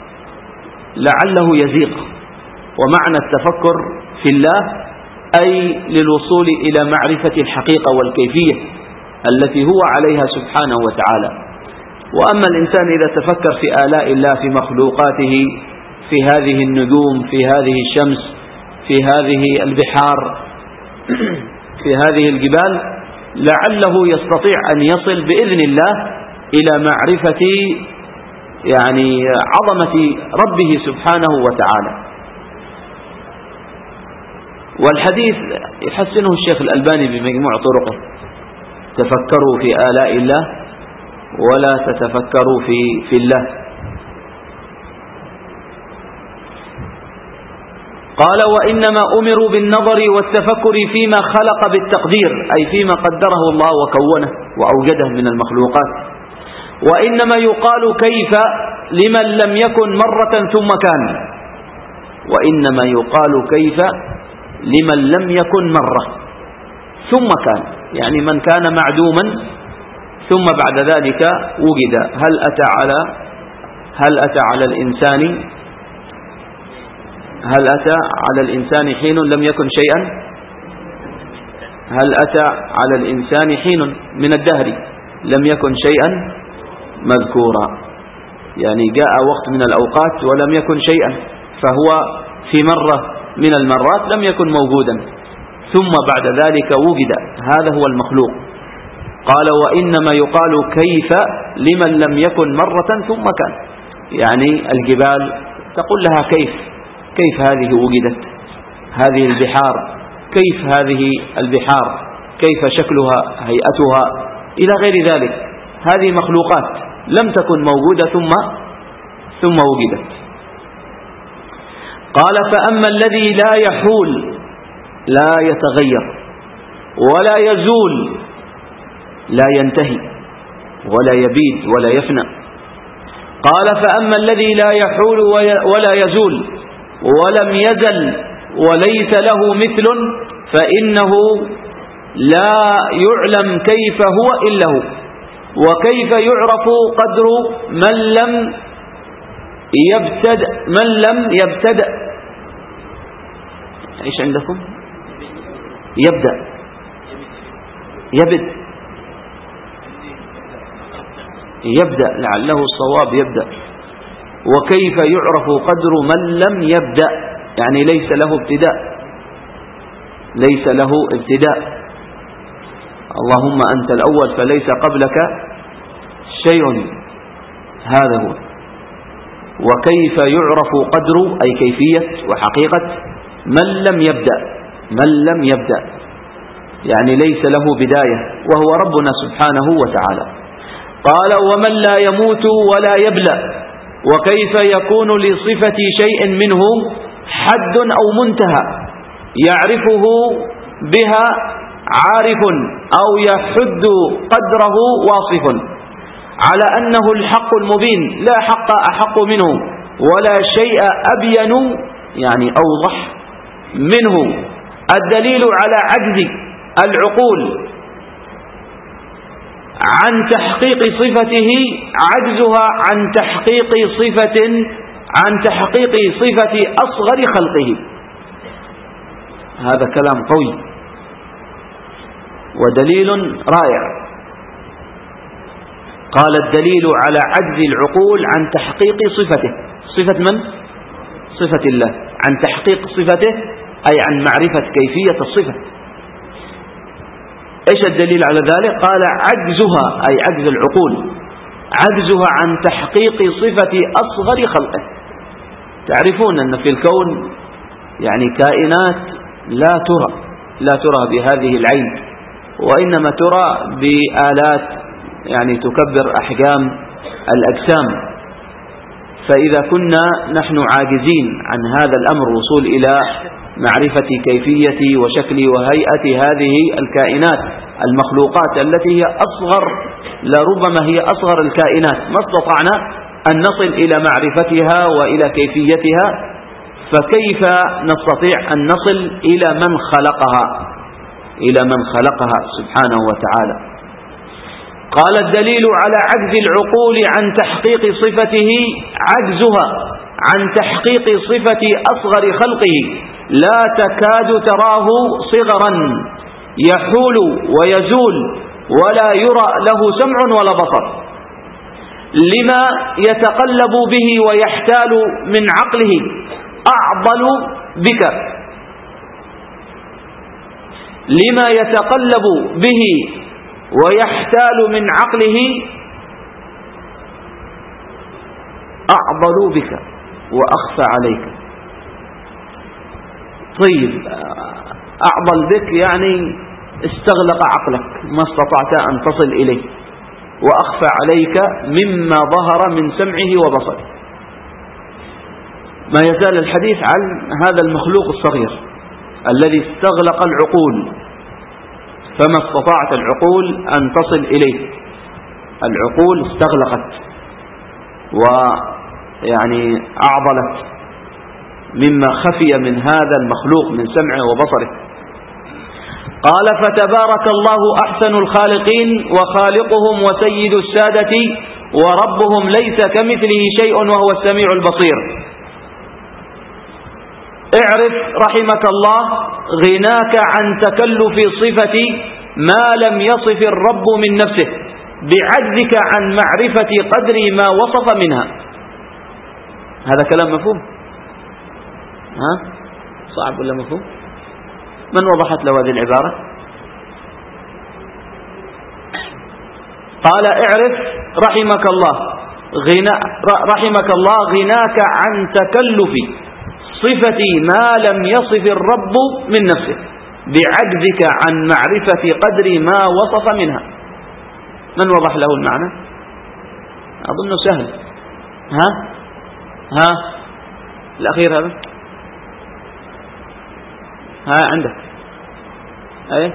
لعله يزيغ. ومعنى التفكر في الله أي للوصول إلى معرفة الحقيقة والكيفية التي هو عليها سبحانه وتعالى. وأما الإنسان إذا تفكر في آلاء الله في مخلوقاته، في هذه النجوم، في هذه الشمس، في هذه البحار، في هذه الجبال، لعله يستطيع أن يصل بإذن الله إلى معرفة يعني عظمة ربه سبحانه وتعالى. والحديث يحسنه الشيخ الألباني بمجموع طرقه: تفكروا في آلاء الله ولا تتفكروا في الله. قال: وإنما أمروا بالنظر والتفكر فيما خلق بالتقدير، أي فيما قدره الله وكونه وأوجده من المخلوقات. وإنما يقال كيف لمن لم يكن مرة ثم كان. وإنما يقال كيف لمن لم يكن مرة ثم كان، يعني من كان معدوما ثم بعد ذلك وجد. هل أتى على الإنسان حين لم يكن شيئا؟ هل أتى على الإنسان حين من الدهر لم يكن شيئا مذكورا؟ يعني جاء وقت من الأوقات ولم يكن شيئا، فهو في مرة من المرات لم يكن موجودا ثم بعد ذلك وجد. هذا هو المخلوق. قال: وإنما يقال كيف لمن لم يكن مرة ثم كان، يعني الجبال تقول لها كيف هذه وجدت، هذه البحار كيف هذه البحار، كيف شكلها، هيئتها، إلى غير ذلك. هذه مخلوقات لم تكن موجودة ثم وجدت. قال: فأما الذي لا يحول، لا يتغير ولا يزول، لا ينتهي ولا يبيد ولا يفنى. قال: فأما الذي لا يحول ولا يزول ولم يزل وليس له مثل، فإنه لا يعلم كيف هو إلا هو، وكيف يعرف قدر من لم يبتدأ. ايش عندكم؟ يبدأ لعله الصواب يبدأ. وكيف يعرف قدر من لم يبدأ، يعني ليس له ابتداء. اللهم أنت الأول فليس قبلك شيء، هذا هو. وكيف يعرف قدر، أي كيفية وحقيقة من لم يبدأ، يعني ليس له بداية، وهو ربنا سبحانه وتعالى. قال: ومن لا يموت ولا يبلى، وكيف يكون لصفة شيء منه حد أو منتهى يعرفه بها عارف أو يحد قدره واصف، على أنه الحق المبين لا حق أحق منه ولا شيء أبين، يعني أوضح منه. الدليل على عجز العقول عن تحقيق صفته عجزها عن تحقيق صفة أصغر خلقه. هذا كلام قوي ودليل رائع. قال: الدليل على عجز العقول عن تحقيق صفته. صفة من؟ صفة الله. عن تحقيق صفته أي عن معرفة كيفية الصفة. إيش الدليل على ذلك؟ قال: عجزها أي عجز العقول، عجزها عن تحقيق صفة أصغر خلقه. تعرفون أن في الكون يعني كائنات لا ترى بهذه العين، وإنما ترى بآلات يعني تكبر أحجام الأجسام. فإذا كنا نحن عاجزين عن هذا الأمر، وصول إلى معرفة كيفية وشكل وهيئة هذه الكائنات المخلوقات التي هي أصغر، لربما هي أصغر الكائنات، ما استطعنا أن نصل إلى معرفتها وإلى كيفيتها، فكيف نستطيع أن نصل إلى من خلقها سبحانه وتعالى؟ قال الدليل على عجز العقول عن تحقيق صفته عجزها عن تحقيق صفة أصغر خلقه، لا تكاد تراه صغرا يحول ويزول ولا يرى له سمع ولا بصر، لما يتقلب به ويحتال من عقله أعضل بك، لما يتقلب به ويحتال من عقله أعضل بك وأخفى عليك. طيب، أعضل بك يعني استغلق عقلك، ما استطعت أن تصل إليه، وأخفى عليك مما ظهر من سمعه وبصره. ما يزال الحديث عن هذا المخلوق الصغير الذي استغلق العقول، فما استطاعت العقول أن تصل إليه. العقول استغلقت ويعني أعضلت مما خفي من هذا المخلوق من سمعه وبصره. قال: فتبارك الله أحسن الخالقين وخالقهم وسيد السادة وربهم ليس كمثله شيء وهو السميع البصير. اعرف رحمك الله غناك عن تكلف صفة ما لم يصف الرب من نفسه بعجزك عن معرفة قدر ما وصف منها. هذا كلام مفهوم؟ صعب ولا مفهوم؟ من وضحت له هذه العبارة؟ قال: اعرف رحمك الله غناك عن تكلف صفة ما لم يصف الرب من نفسه بعجزك عن معرفة قدر ما وصف منها. من وضح له المعنى؟ أظن سهل. الأخير هذا عندك أي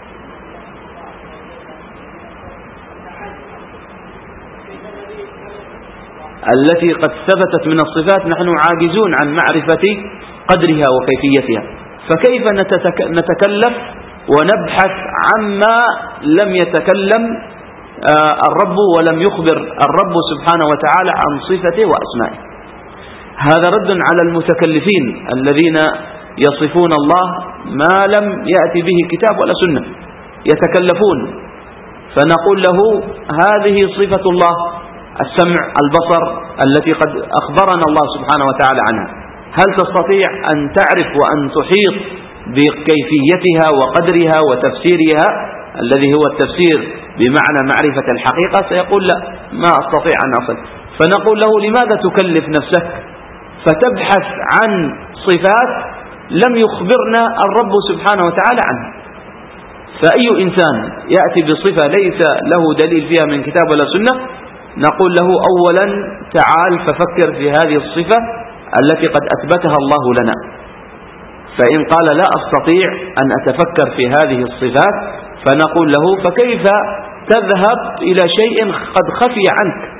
التي قد ثبتت من الصفات نحن عاجزون عن معرفة قدرها وكيفيتها، فكيف نتكلف ونبحث عما لم يتكلم الرب ولم يخبر الرب سبحانه وتعالى عن صفته وأسمائه؟ هذا رد على المتكلفين الذين يصفون الله ما لم يأتي به كتاب ولا سنة، يتكلفون. فنقول له: هذه صفة الله، السمع، البصر، التي قد أخبرنا الله سبحانه وتعالى عنها. هل تستطيع أن تعرف وأن تحيط بكيفيتها وقدرها وتفسيرها الذي هو التفسير بمعنى معرفة الحقيقة؟ سيقول: لا، ما أستطيع أن أصل. فنقول له: لماذا تكلف نفسك فتبحث عن صفات لم يخبرنا الرب سبحانه وتعالى عنها؟ فأي إنسان يأتي بصفة ليس له دليل فيها من كتاب ولا سنة نقول له: أولا تعال ففكر في هذه الصفة التي قد أثبتها الله لنا. فإن قال: لا أستطيع أن أتفكر في هذه الصفات، فنقول له: فكيف تذهب إلى شيء قد خفي عنك؟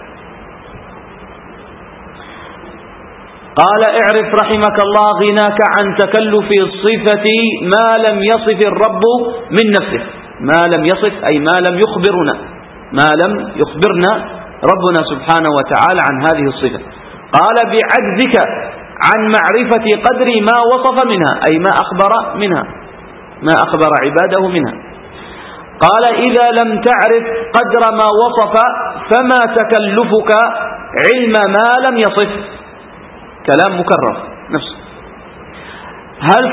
قال: اعرف رحمك الله غناك عن تكلف صفة ما لم يصف الرب من نفسه. ما لم يصف أي ما لم يخبرنا ربنا سبحانه وتعالى عن هذه الصفة. قال: بعجزك عن معرفة قدر ما وصف منها، أي ما أخبر منها، ما أخبر عباده منها. قال: إذا لم تعرف قدر ما وصف فما تكلفك علم ما لم يصف. كلام مكرر نفسه. هل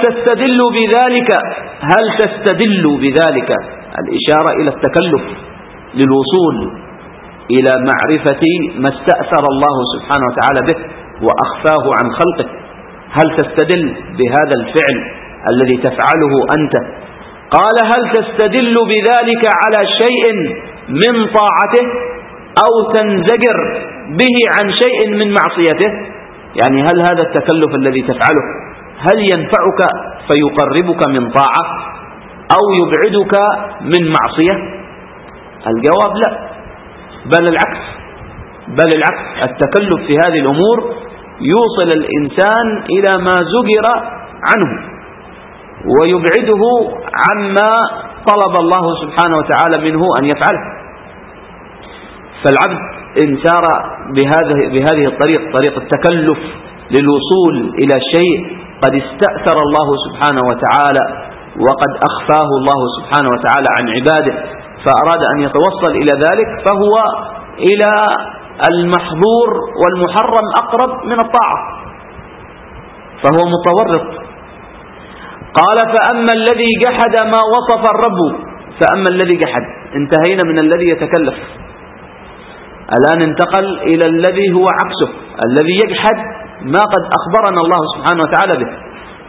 تستدل بذلك الإشارة إلى التكلف للوصول إلى معرفة ما استأثر الله سبحانه وتعالى به وأخفاه عن خلقه؟ هل تستدل بهذا الفعل الذي تفعله أنت؟ قال: هل تستدل بذلك على شيء من طاعته أو تنزجر به عن شيء من معصيته؟ يعني هل هذا التكلف الذي تفعله هل ينفعك فيقربك من طاعة أو يبعدك من معصية؟ الجواب لا، بل العكس. التكلف في هذه الأمور يوصل الإنسان إلى ما زجر عنه ويبعده عما طلب الله سبحانه وتعالى منه أن يفعله. فالعبد إن سار بهذه الطريق، طريق التكلف للوصول إلى شيء قد استأثر الله سبحانه وتعالى وقد أخفاه الله سبحانه وتعالى عن عباده، فأراد أن يتوصل إلى ذلك، فهو إلى المحظور والمحرم أقرب من الطاعة، فهو متورط. قال فأما الذي جحد ما وصف الرب، فأما الذي جحد، انتهينا من الذي يتكلف، الآن انتقل إلى الذي هو عكسه، الذي يجحد ما قد أخبرنا الله سبحانه وتعالى به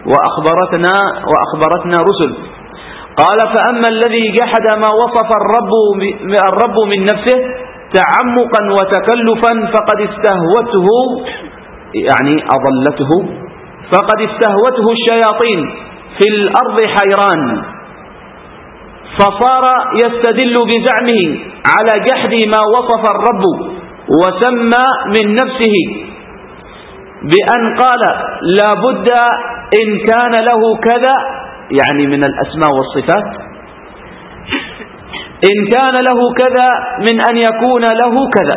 وأخبرتنا رسل. قال فأما الذي جحد ما وصف الرب من نفسه تعمقا وتكلفا فقد استهوته، يعني أضلته، فقد استهوته الشياطين في الأرض حيران، فصار يستدل بزعمه على جحد ما وصف الرب وسمى من نفسه بأن قال لا بد إن كان له كذا، يعني من الأسماء والصفات، إن كان له كذا من أن يكون له كذا.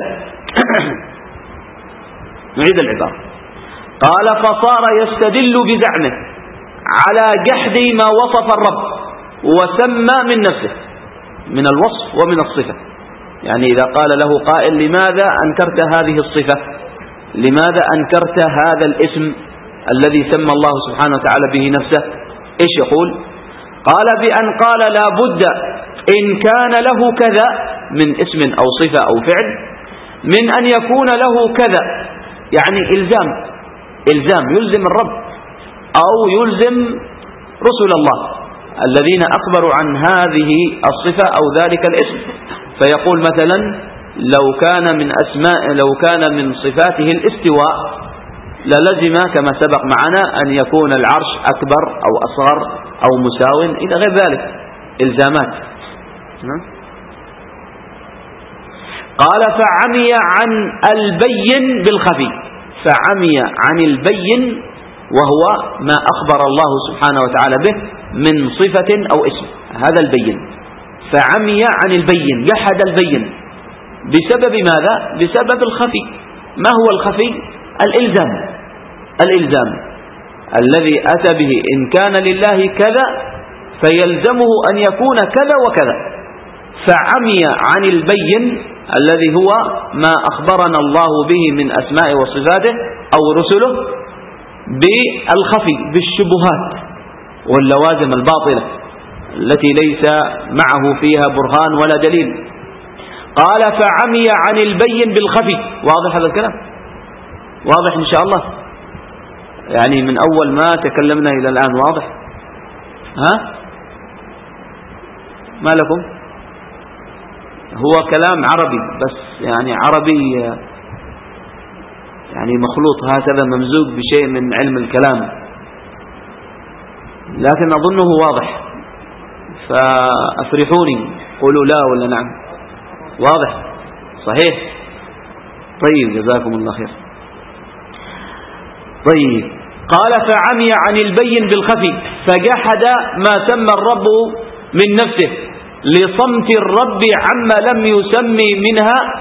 نعيد العبارة. قال فصار يستدل بزعمه على جحد ما وصف الرب وسمى من نفسه من الوصف ومن الصفة. يعني إذا قال له قائل لماذا أنكرت هذه الصفة، لماذا أنكرت هذا الاسم الذي سمى الله سبحانه وتعالى به نفسه، إيش يقول؟ قال بأن قال لا بد إن كان له كذا من اسم أو صفة أو فعل من أن يكون له كذا، يعني إلزام يلزم الرب أو يلزم رسل الله الذين أخبروا عن هذه الصفة أو ذلك الاسم. فيقول مثلا لو كان من صفاته الاستواء للزم كما سبق معنا أن يكون العرش أكبر أو أصغر أو مساو إلى غير ذلك، إلزامات. قال فعمي عن البين بالخفي، فعمي عن البين وهو ما أخبر الله سبحانه وتعالى به من صفة أو اسم، هذا البين. فعمي عن البين، جحد البين بسبب ماذا؟ بسبب الخفي. ما هو الخفي؟ الإلزام الذي أتى به إن كان لله كذا فيلزمه أن يكون كذا وكذا. فعمي عن البين الذي هو ما أخبرنا الله به من أسماء وصفاته أو رسله بالخفي، بالشبهات واللوازم الباطلة التي ليس معه فيها برهان ولا دليل. قال فعمي عن البين بالخفي. واضح هذا الكلام؟ واضح إن شاء الله؟ يعني من أول ما تكلمنا إلى الآن واضح؟ ها؟ ما لكم؟ هو كلام عربي بس، يعني عربي يعني مخلوط هكذا ممزوج بشيء من علم الكلام، لكن أظنه واضح، فأفرحوني قولوا لا ولا نعم. واضح؟ صحيح؟ طيب جزاكم الله خير. طيب قال فعمي عن البين بالخفي فجحد ما سمى الرب من نفسه لصمت الرب عما لم يسمي منها.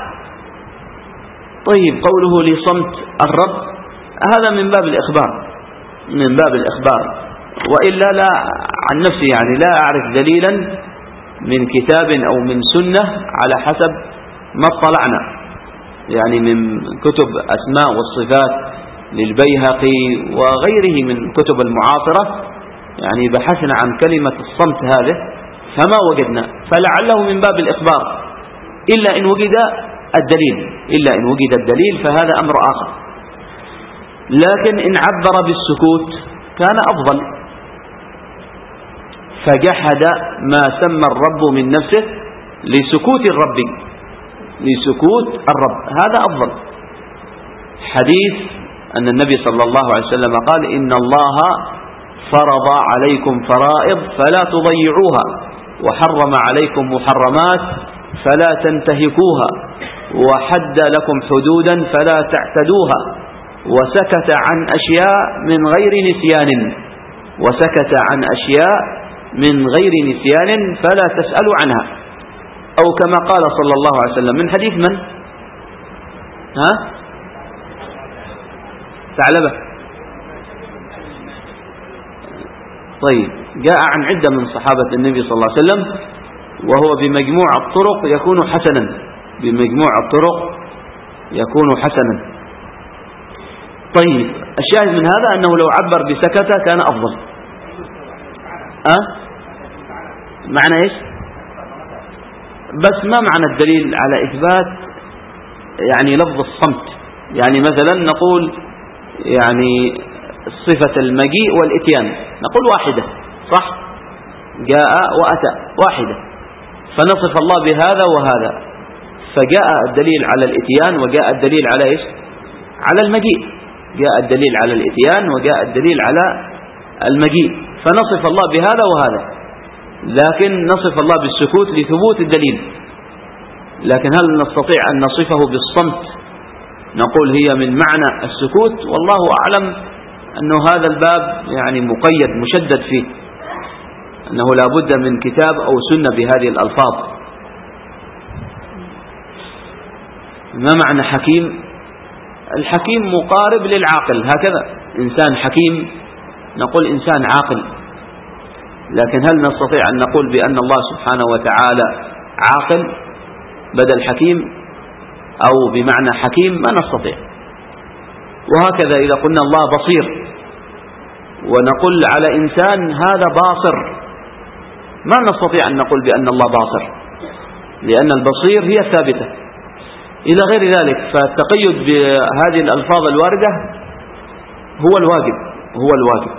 طيب قوله لصمت الرب هذا من باب الإخبار، وإلا لا عن نفسي يعني لا أعرف دليلا من كتاب أو من سنة على حسب ما اطلعنا، يعني من كتب أسماء والصفات للبيهقي وغيره من كتب المعاصرة، يعني بحثنا عن كلمة الصمت هذه فما وجدنا، فلعله من باب الإخبار إلا إن وجد الدليل فهذا أمر آخر. لكن إن عبر بالسكوت كان أفضل. فجحد ما سمى الرب من نفسه لسكوت الرب، هذا أفضل. حديث أن النبي صلى الله عليه وسلم قال إن الله فرض عليكم فرائض فلا تضيعوها، وحرم عليكم محرمات فلا تنتهكوها، وحد لكم حدودا فلا تعتدوها، وسكت عن أشياء من غير نسيان، وسكت عن أشياء من غير نسيان فلا تسأل عنها. أو كما قال صلى الله عليه وسلم من حديث من؟ ثعلبة. طيب، جاء عن عدة من صحابة النبي صلى الله عليه وسلم وهو بمجموع الطرق يكون حسنا، بمجموع الطرق يكون حسنا. طيب، الشاهد من هذا أنه لو عبر بسكت كان أفضل. معنى إيش؟ بس ما معنى الدليل على إثبات يعني لفظ الصمت؟ يعني مثلا نقول يعني صفة المجيء والإتيان، نقول واحدة، صح؟ جاء وأتى واحدة، فنصف الله بهذا وهذا، فجاء الدليل على الإتيان وجاء الدليل على إيش؟ على المجيء. جاء الدليل على الإتيان وجاء الدليل على المجيء، فنصف الله بهذا وهذا، لكن نصف الله بالسكوت لثبوت الدليل. لكن هل نستطيع أن نصفه بالصمت نقول هي من معنى السكوت؟ والله أعلم أنه هذا الباب يعني مقيد مشدد فيه، أنه لا بد من كتاب أو سنة بهذه الألفاظ. ما معنى حكيم؟ الحكيم مقارب للعاقل، هكذا إنسان حكيم نقول إنسان عاقل. لكن هل نستطيع أن نقول بأن الله سبحانه وتعالى عاقل بدل حكيم أو بمعنى حكيم؟ ما نستطيع. وهكذا إذا قلنا الله بصير ونقول على إنسان هذا باصر، ما نستطيع أن نقول بأن الله باصر، لأن البصير هي الثابتة. إلى غير ذلك، فالتقيد بهذه الألفاظ الواردة هو الواجب، هو الواجب.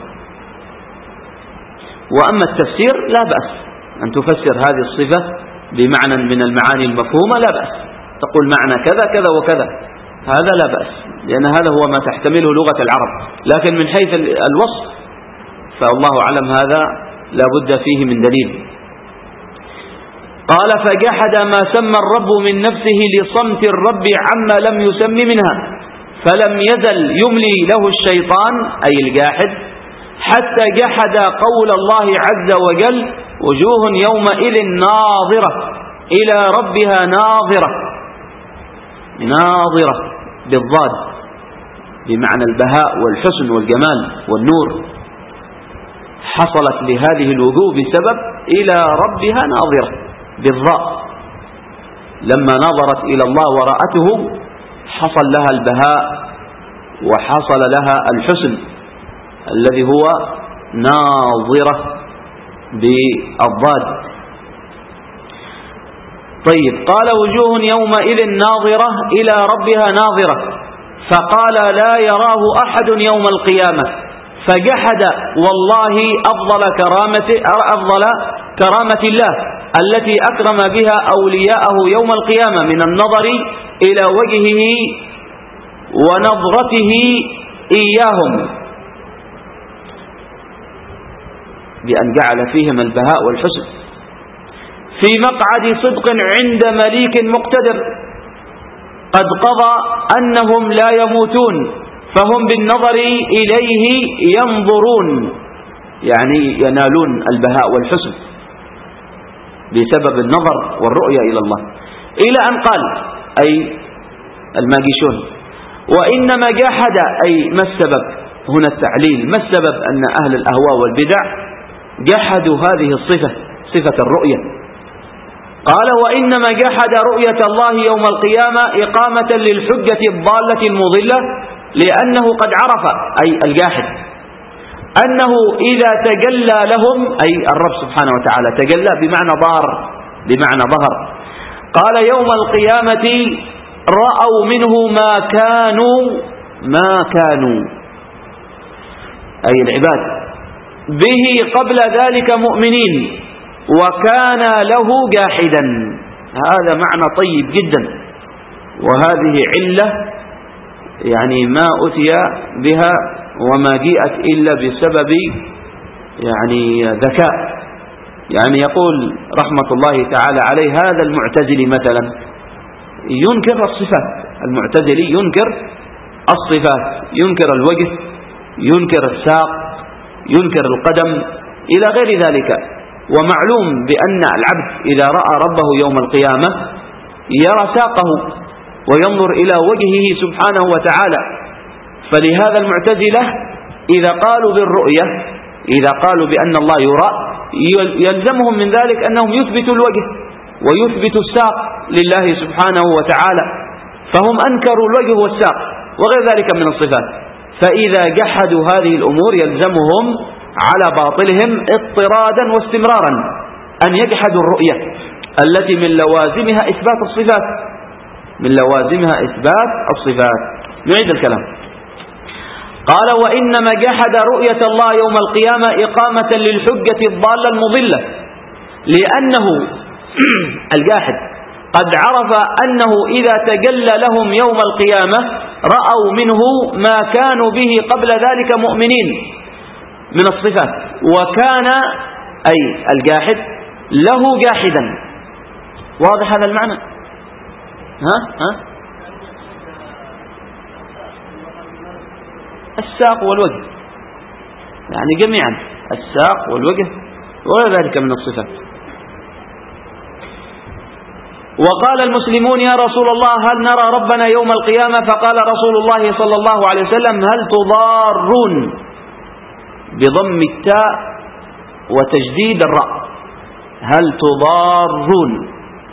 وأما التفسير لا بأس أن تفسر هذه الصفة بمعنى من المعاني المفهومة، لا بأس، تقول معنى كذا كذا وكذا، هذا لا بأس، لأن هذا هو ما تحتمله لغة العرب. لكن من حيث الوصف فالله أعلم هذا لا بد فيه من دليل. قال فجحد ما سمى الرب من نفسه لصمت الرب عما لم يسم منها، فلم يزل يملي له الشيطان أي الجاحد حتى جحد قول الله عز وجل وجوه يومئذ ناظرة إلى ربها ناظرة، ناظرة بالضاد بمعنى البهاء والحسن والجمال والنور، حصلت لهذه الوجوه بسبب إلى ربها ناظرة بالضاء، لما نظرت إلى الله ورأته حصل لها البهاء وحصل لها الحسن الذي هو ناظرة بالضاد. طيب، قال وجوه يومئذ ناظرة إلى ربها ناظرة، فقال لا يراه أحد يوم القيامة، فجحد والله أفضل كرامة الله التي أكرم بها أولياءه يوم القيامة من النظر إلى وجهه ونظرته إياهم، بأن جعل فيهم البهاء والحسن، في مقعد صدق عند مليك مقتدر قد قضى أنهم لا يموتون فهم بالنظر إليه ينظرون، يعني ينالون البهاء والحسن بسبب النظر والرؤية إلى الله. إلى أن قال أي الماجشون وإنما جحد أي ما السبب، هنا التعليل، ما السبب أن أهل الأهواء والبدع جحدوا هذه الصفة، صفة الرؤية. قال وإنما جحد رؤية الله يوم القيامة إقامة للحجة الضالة المضلة، لأنه قد عرف أي الجاحد أنه إذا تجلى لهم أي الرب سبحانه وتعالى تجلى بمعنى ظهر، قال يوم القيامة رأوا منه ما كانوا أي العباد به قبل ذلك مؤمنين وكان له جاحدا. هذا معنى طيب جدا، وهذه علة يعني ما أتي بها وما جاءت إلا بسبب يعني ذكاء. يعني يقول رحمة الله تعالى عليه هذا المعتزلي مثلا ينكر الصفات، المعتزلي ينكر الصفات، ينكر الوجه، ينكر الساق، ينكر القدم إلى غير ذلك. ومعلوم بأن العبد إذا رأى ربه يوم القيامة يرى ساقه وينظر إلى وجهه سبحانه وتعالى. فلهذا المعتزلة إذا قالوا بالرؤية، إذا قالوا بأن الله يرى، يلزمهم من ذلك أنهم يثبتوا الوجه ويثبتوا الساق لله سبحانه وتعالى، فهم أنكروا الوجه والساق وغير ذلك من الصفات. فإذا جحدوا هذه الأمور يلزمهم على باطلهم اضطرادا واستمرارا أن يجحدوا الرؤية التي من لوازمها إثبات الصفات، من لوازمها إثبات الصفات. نعيد الكلام. قال: وإنما جحد رؤية الله يوم القيامة إقامة للحجة الضالة المضلة، لأنه الجاحد قد عرف أنه إذا تجلى لهم يوم القيامة رأوا منه ما كانوا به قبل ذلك مؤمنين من الصفات، وكان أي الجاحد له جاحدا. واضح هذا المعنى؟ الساق والوجه، يعني جميعا الساق والوجه وغير ذلك من الصفات. وقال المسلمون: يا رسول الله هل نرى ربنا يوم القيامة؟ فقال رسول الله صلى الله عليه وسلم: هل تضارون، بضم التاء وتجديد الراء، هل تضارون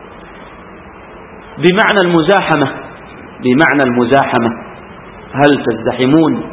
بمعنى المزاحمة، بمعنى المزاحمة، هل تزدحمون،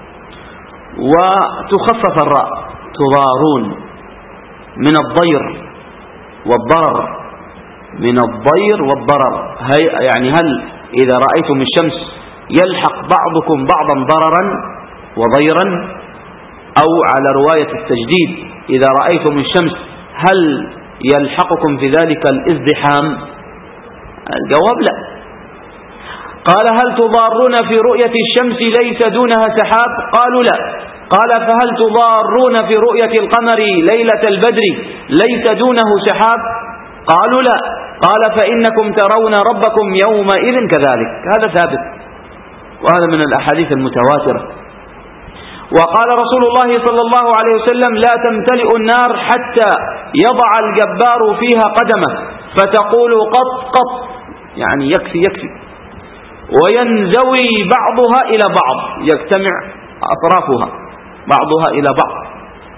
وتخفف الراء تضارون من الضير والضرر، من الضير والضرر، يعني هل إذا رأيتم الشمس يلحق بعضكم بعضا ضررا وضيرا، أو على رواية التجديد إذا رأيتم الشمس هل يلحقكم في ذلك الازدحام؟ الجواب لا. قال: هل تضارون في رؤية الشمس ليس دونها سحاب؟ قالوا لا. قال: فهل تضارون في رؤية القمر ليلة البدر ليس دونه سحاب؟ قالوا لا. قال: فإنكم ترون ربكم يومئذ كذلك. هذا ثابت، وهذا من الأحاديث المتواترة. وقال رسول الله صلى الله عليه وسلم: لا تمتلئ النار حتى يضع الجبار فيها قدمه فتقول قط قط، يعني يكفي يكفي، وينزوي بعضها إلى بعض، يجتمع أطرافها بعضها إلى بعض.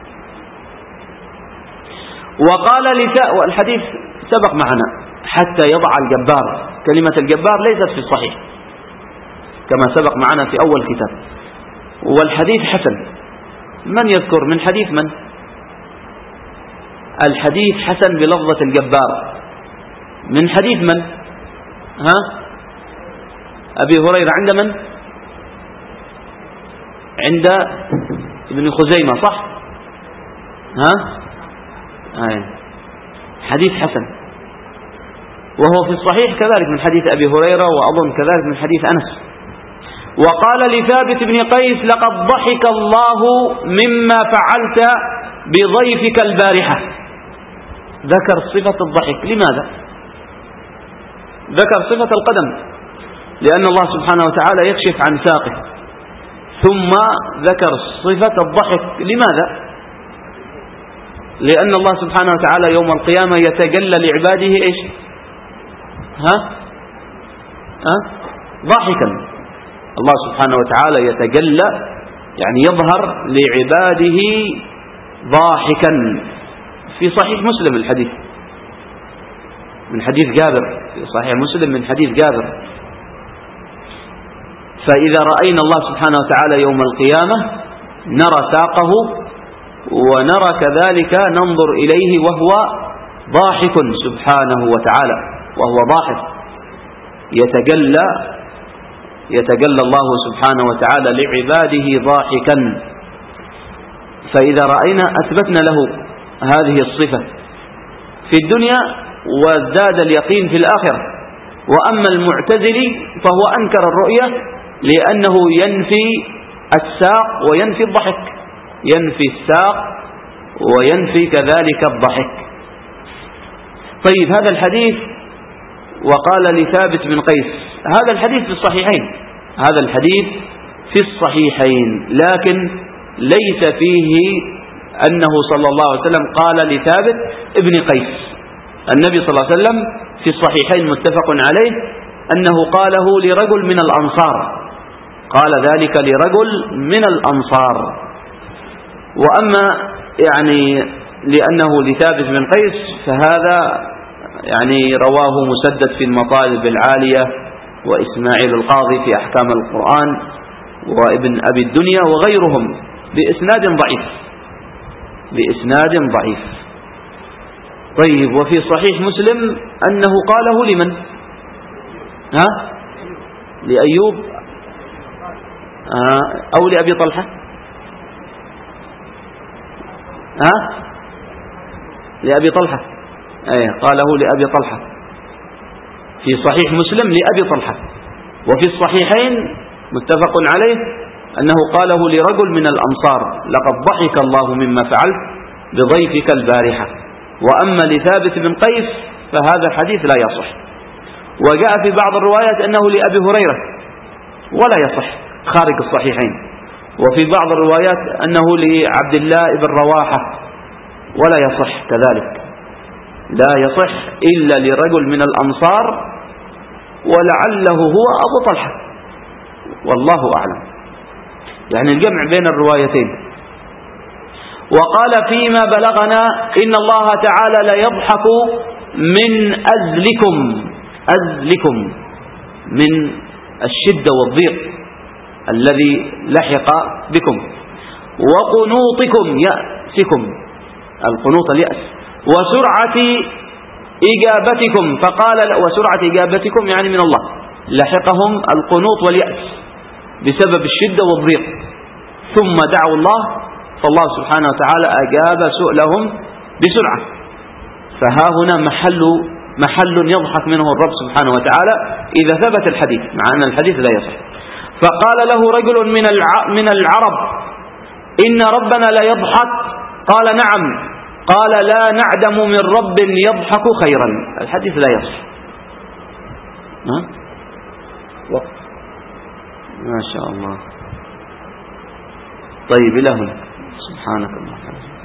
وقال والحديث سبق معنا حتى يضع الجبار، كلمة الجبار ليست في الصحيح كما سبق معنا في أول كتاب، والحديث حسن. من يذكر من حديث من؟ الحديث حسن بلفظة الجبار من حديث من؟ أبي هريرة. عند من؟ عند ابن خزيمة، صح؟ حديث حسن، وهو في الصحيح كذلك من حديث أبي هريرة، وأظن كذلك من حديث أنس. وقال لثابت بن قيس: لقد ضحك الله مما فعلت بضيفك البارحة. ذكر صفة الضحك. لماذا؟ ذكر صفة القدم لأن الله سبحانه وتعالى يكشف عن ساقه، ثم ذكر صفة الضحك. لماذا؟ لأن الله سبحانه وتعالى يوم القيامة يتجلى لعباده إيش؟ ضاحكا. الله سبحانه وتعالى يتجلى يعني يظهر لعباده ضاحكا. في صحيح مسلم الحديث من حديث جابر، في صحيح مسلم من حديث جابر. فإذا رأينا الله سبحانه وتعالى يوم القيامة نرى ساقه، ونرى كذلك ننظر إليه وهو ضاحك سبحانه وتعالى، وهو ضاحك يتجلى الله سبحانه وتعالى لعباده ضاحكا. فإذا رأينا أثبتنا له هذه الصفة في الدنيا، وازداد اليقين في الآخرة. وأما المعتزلي فهو أنكر الرؤية لأنه ينفي الساق وينفي الضحك، ينفي الساق وينفي كذلك الضحك. طيب، هذا الحديث وقال لثابت بن قيس، هذا الحديث في الصحيحين هذا الحديث في الصحيحين، لكن ليس فيه أنه صلى الله عليه وسلم قال لثابت ابن قيس. النبي صلى الله عليه وسلم في الصحيحين متفق عليه أنه قاله لرجل من الأنصار، قال ذلك لرجل من الأنصار. وأما يعني لأنه لثابت بن قيس فهذا يعني رواه مسدد في المطالب العالية، وإسماعيل القاضي في أحكام القرآن، وابن أبي الدنيا وغيرهم بإسناد ضعيف. طيب، وفي صحيح مسلم أنه قاله لمن؟ لأيوب أو لأبي طلحة؟ لأبي طلحة، قاله لأبي طلحة في صحيح مسلم لأبي طلحة. وفي الصحيحين متفق عليه أنه قاله لرجل من الأنصار: لقد ضحك الله مما فعلت بضيفك البارحة. وأما لثابت بن قيس فهذا الحديث لا يصح. وجاء في بعض الروايات أنه لأبي هريرة ولا يصح خارج الصحيحين، وفي بعض الروايات أنه لعبد الله بن رواحة ولا يصح كذلك، لا يصح إلا لرجل من الأنصار، ولعله هو أبو طلحة، والله أعلم. يعني الجمع بين الروايتين. وقال فيما بلغنا إن الله تعالى لا يضحك من أزلكم من الشدة والضيق الذي لحق بكم، وقنوطكم يأسكم، القنوط اليأس، وسرعة إجابتكم، فقال وسرعة إجابتكم يعني من الله، لحقهم القنوط واليأس بسبب الشدة والضيق، ثم دعوا الله فالله سبحانه وتعالى أجاب سؤلهم بسرعة. فها هنا محل يضحك منه الرب سبحانه وتعالى إذا ثبت الحديث، مع أن الحديث لا يصح. فقال له رجل من العرب: إن ربنا لا يضحك؟ قال: نعم. قال: لا نعدم من رب يضحك خيرا. الحديث لا يصح. وقت ما شاء الله. طيب، إلى هنا. سبحانك اللهم وبحمدك.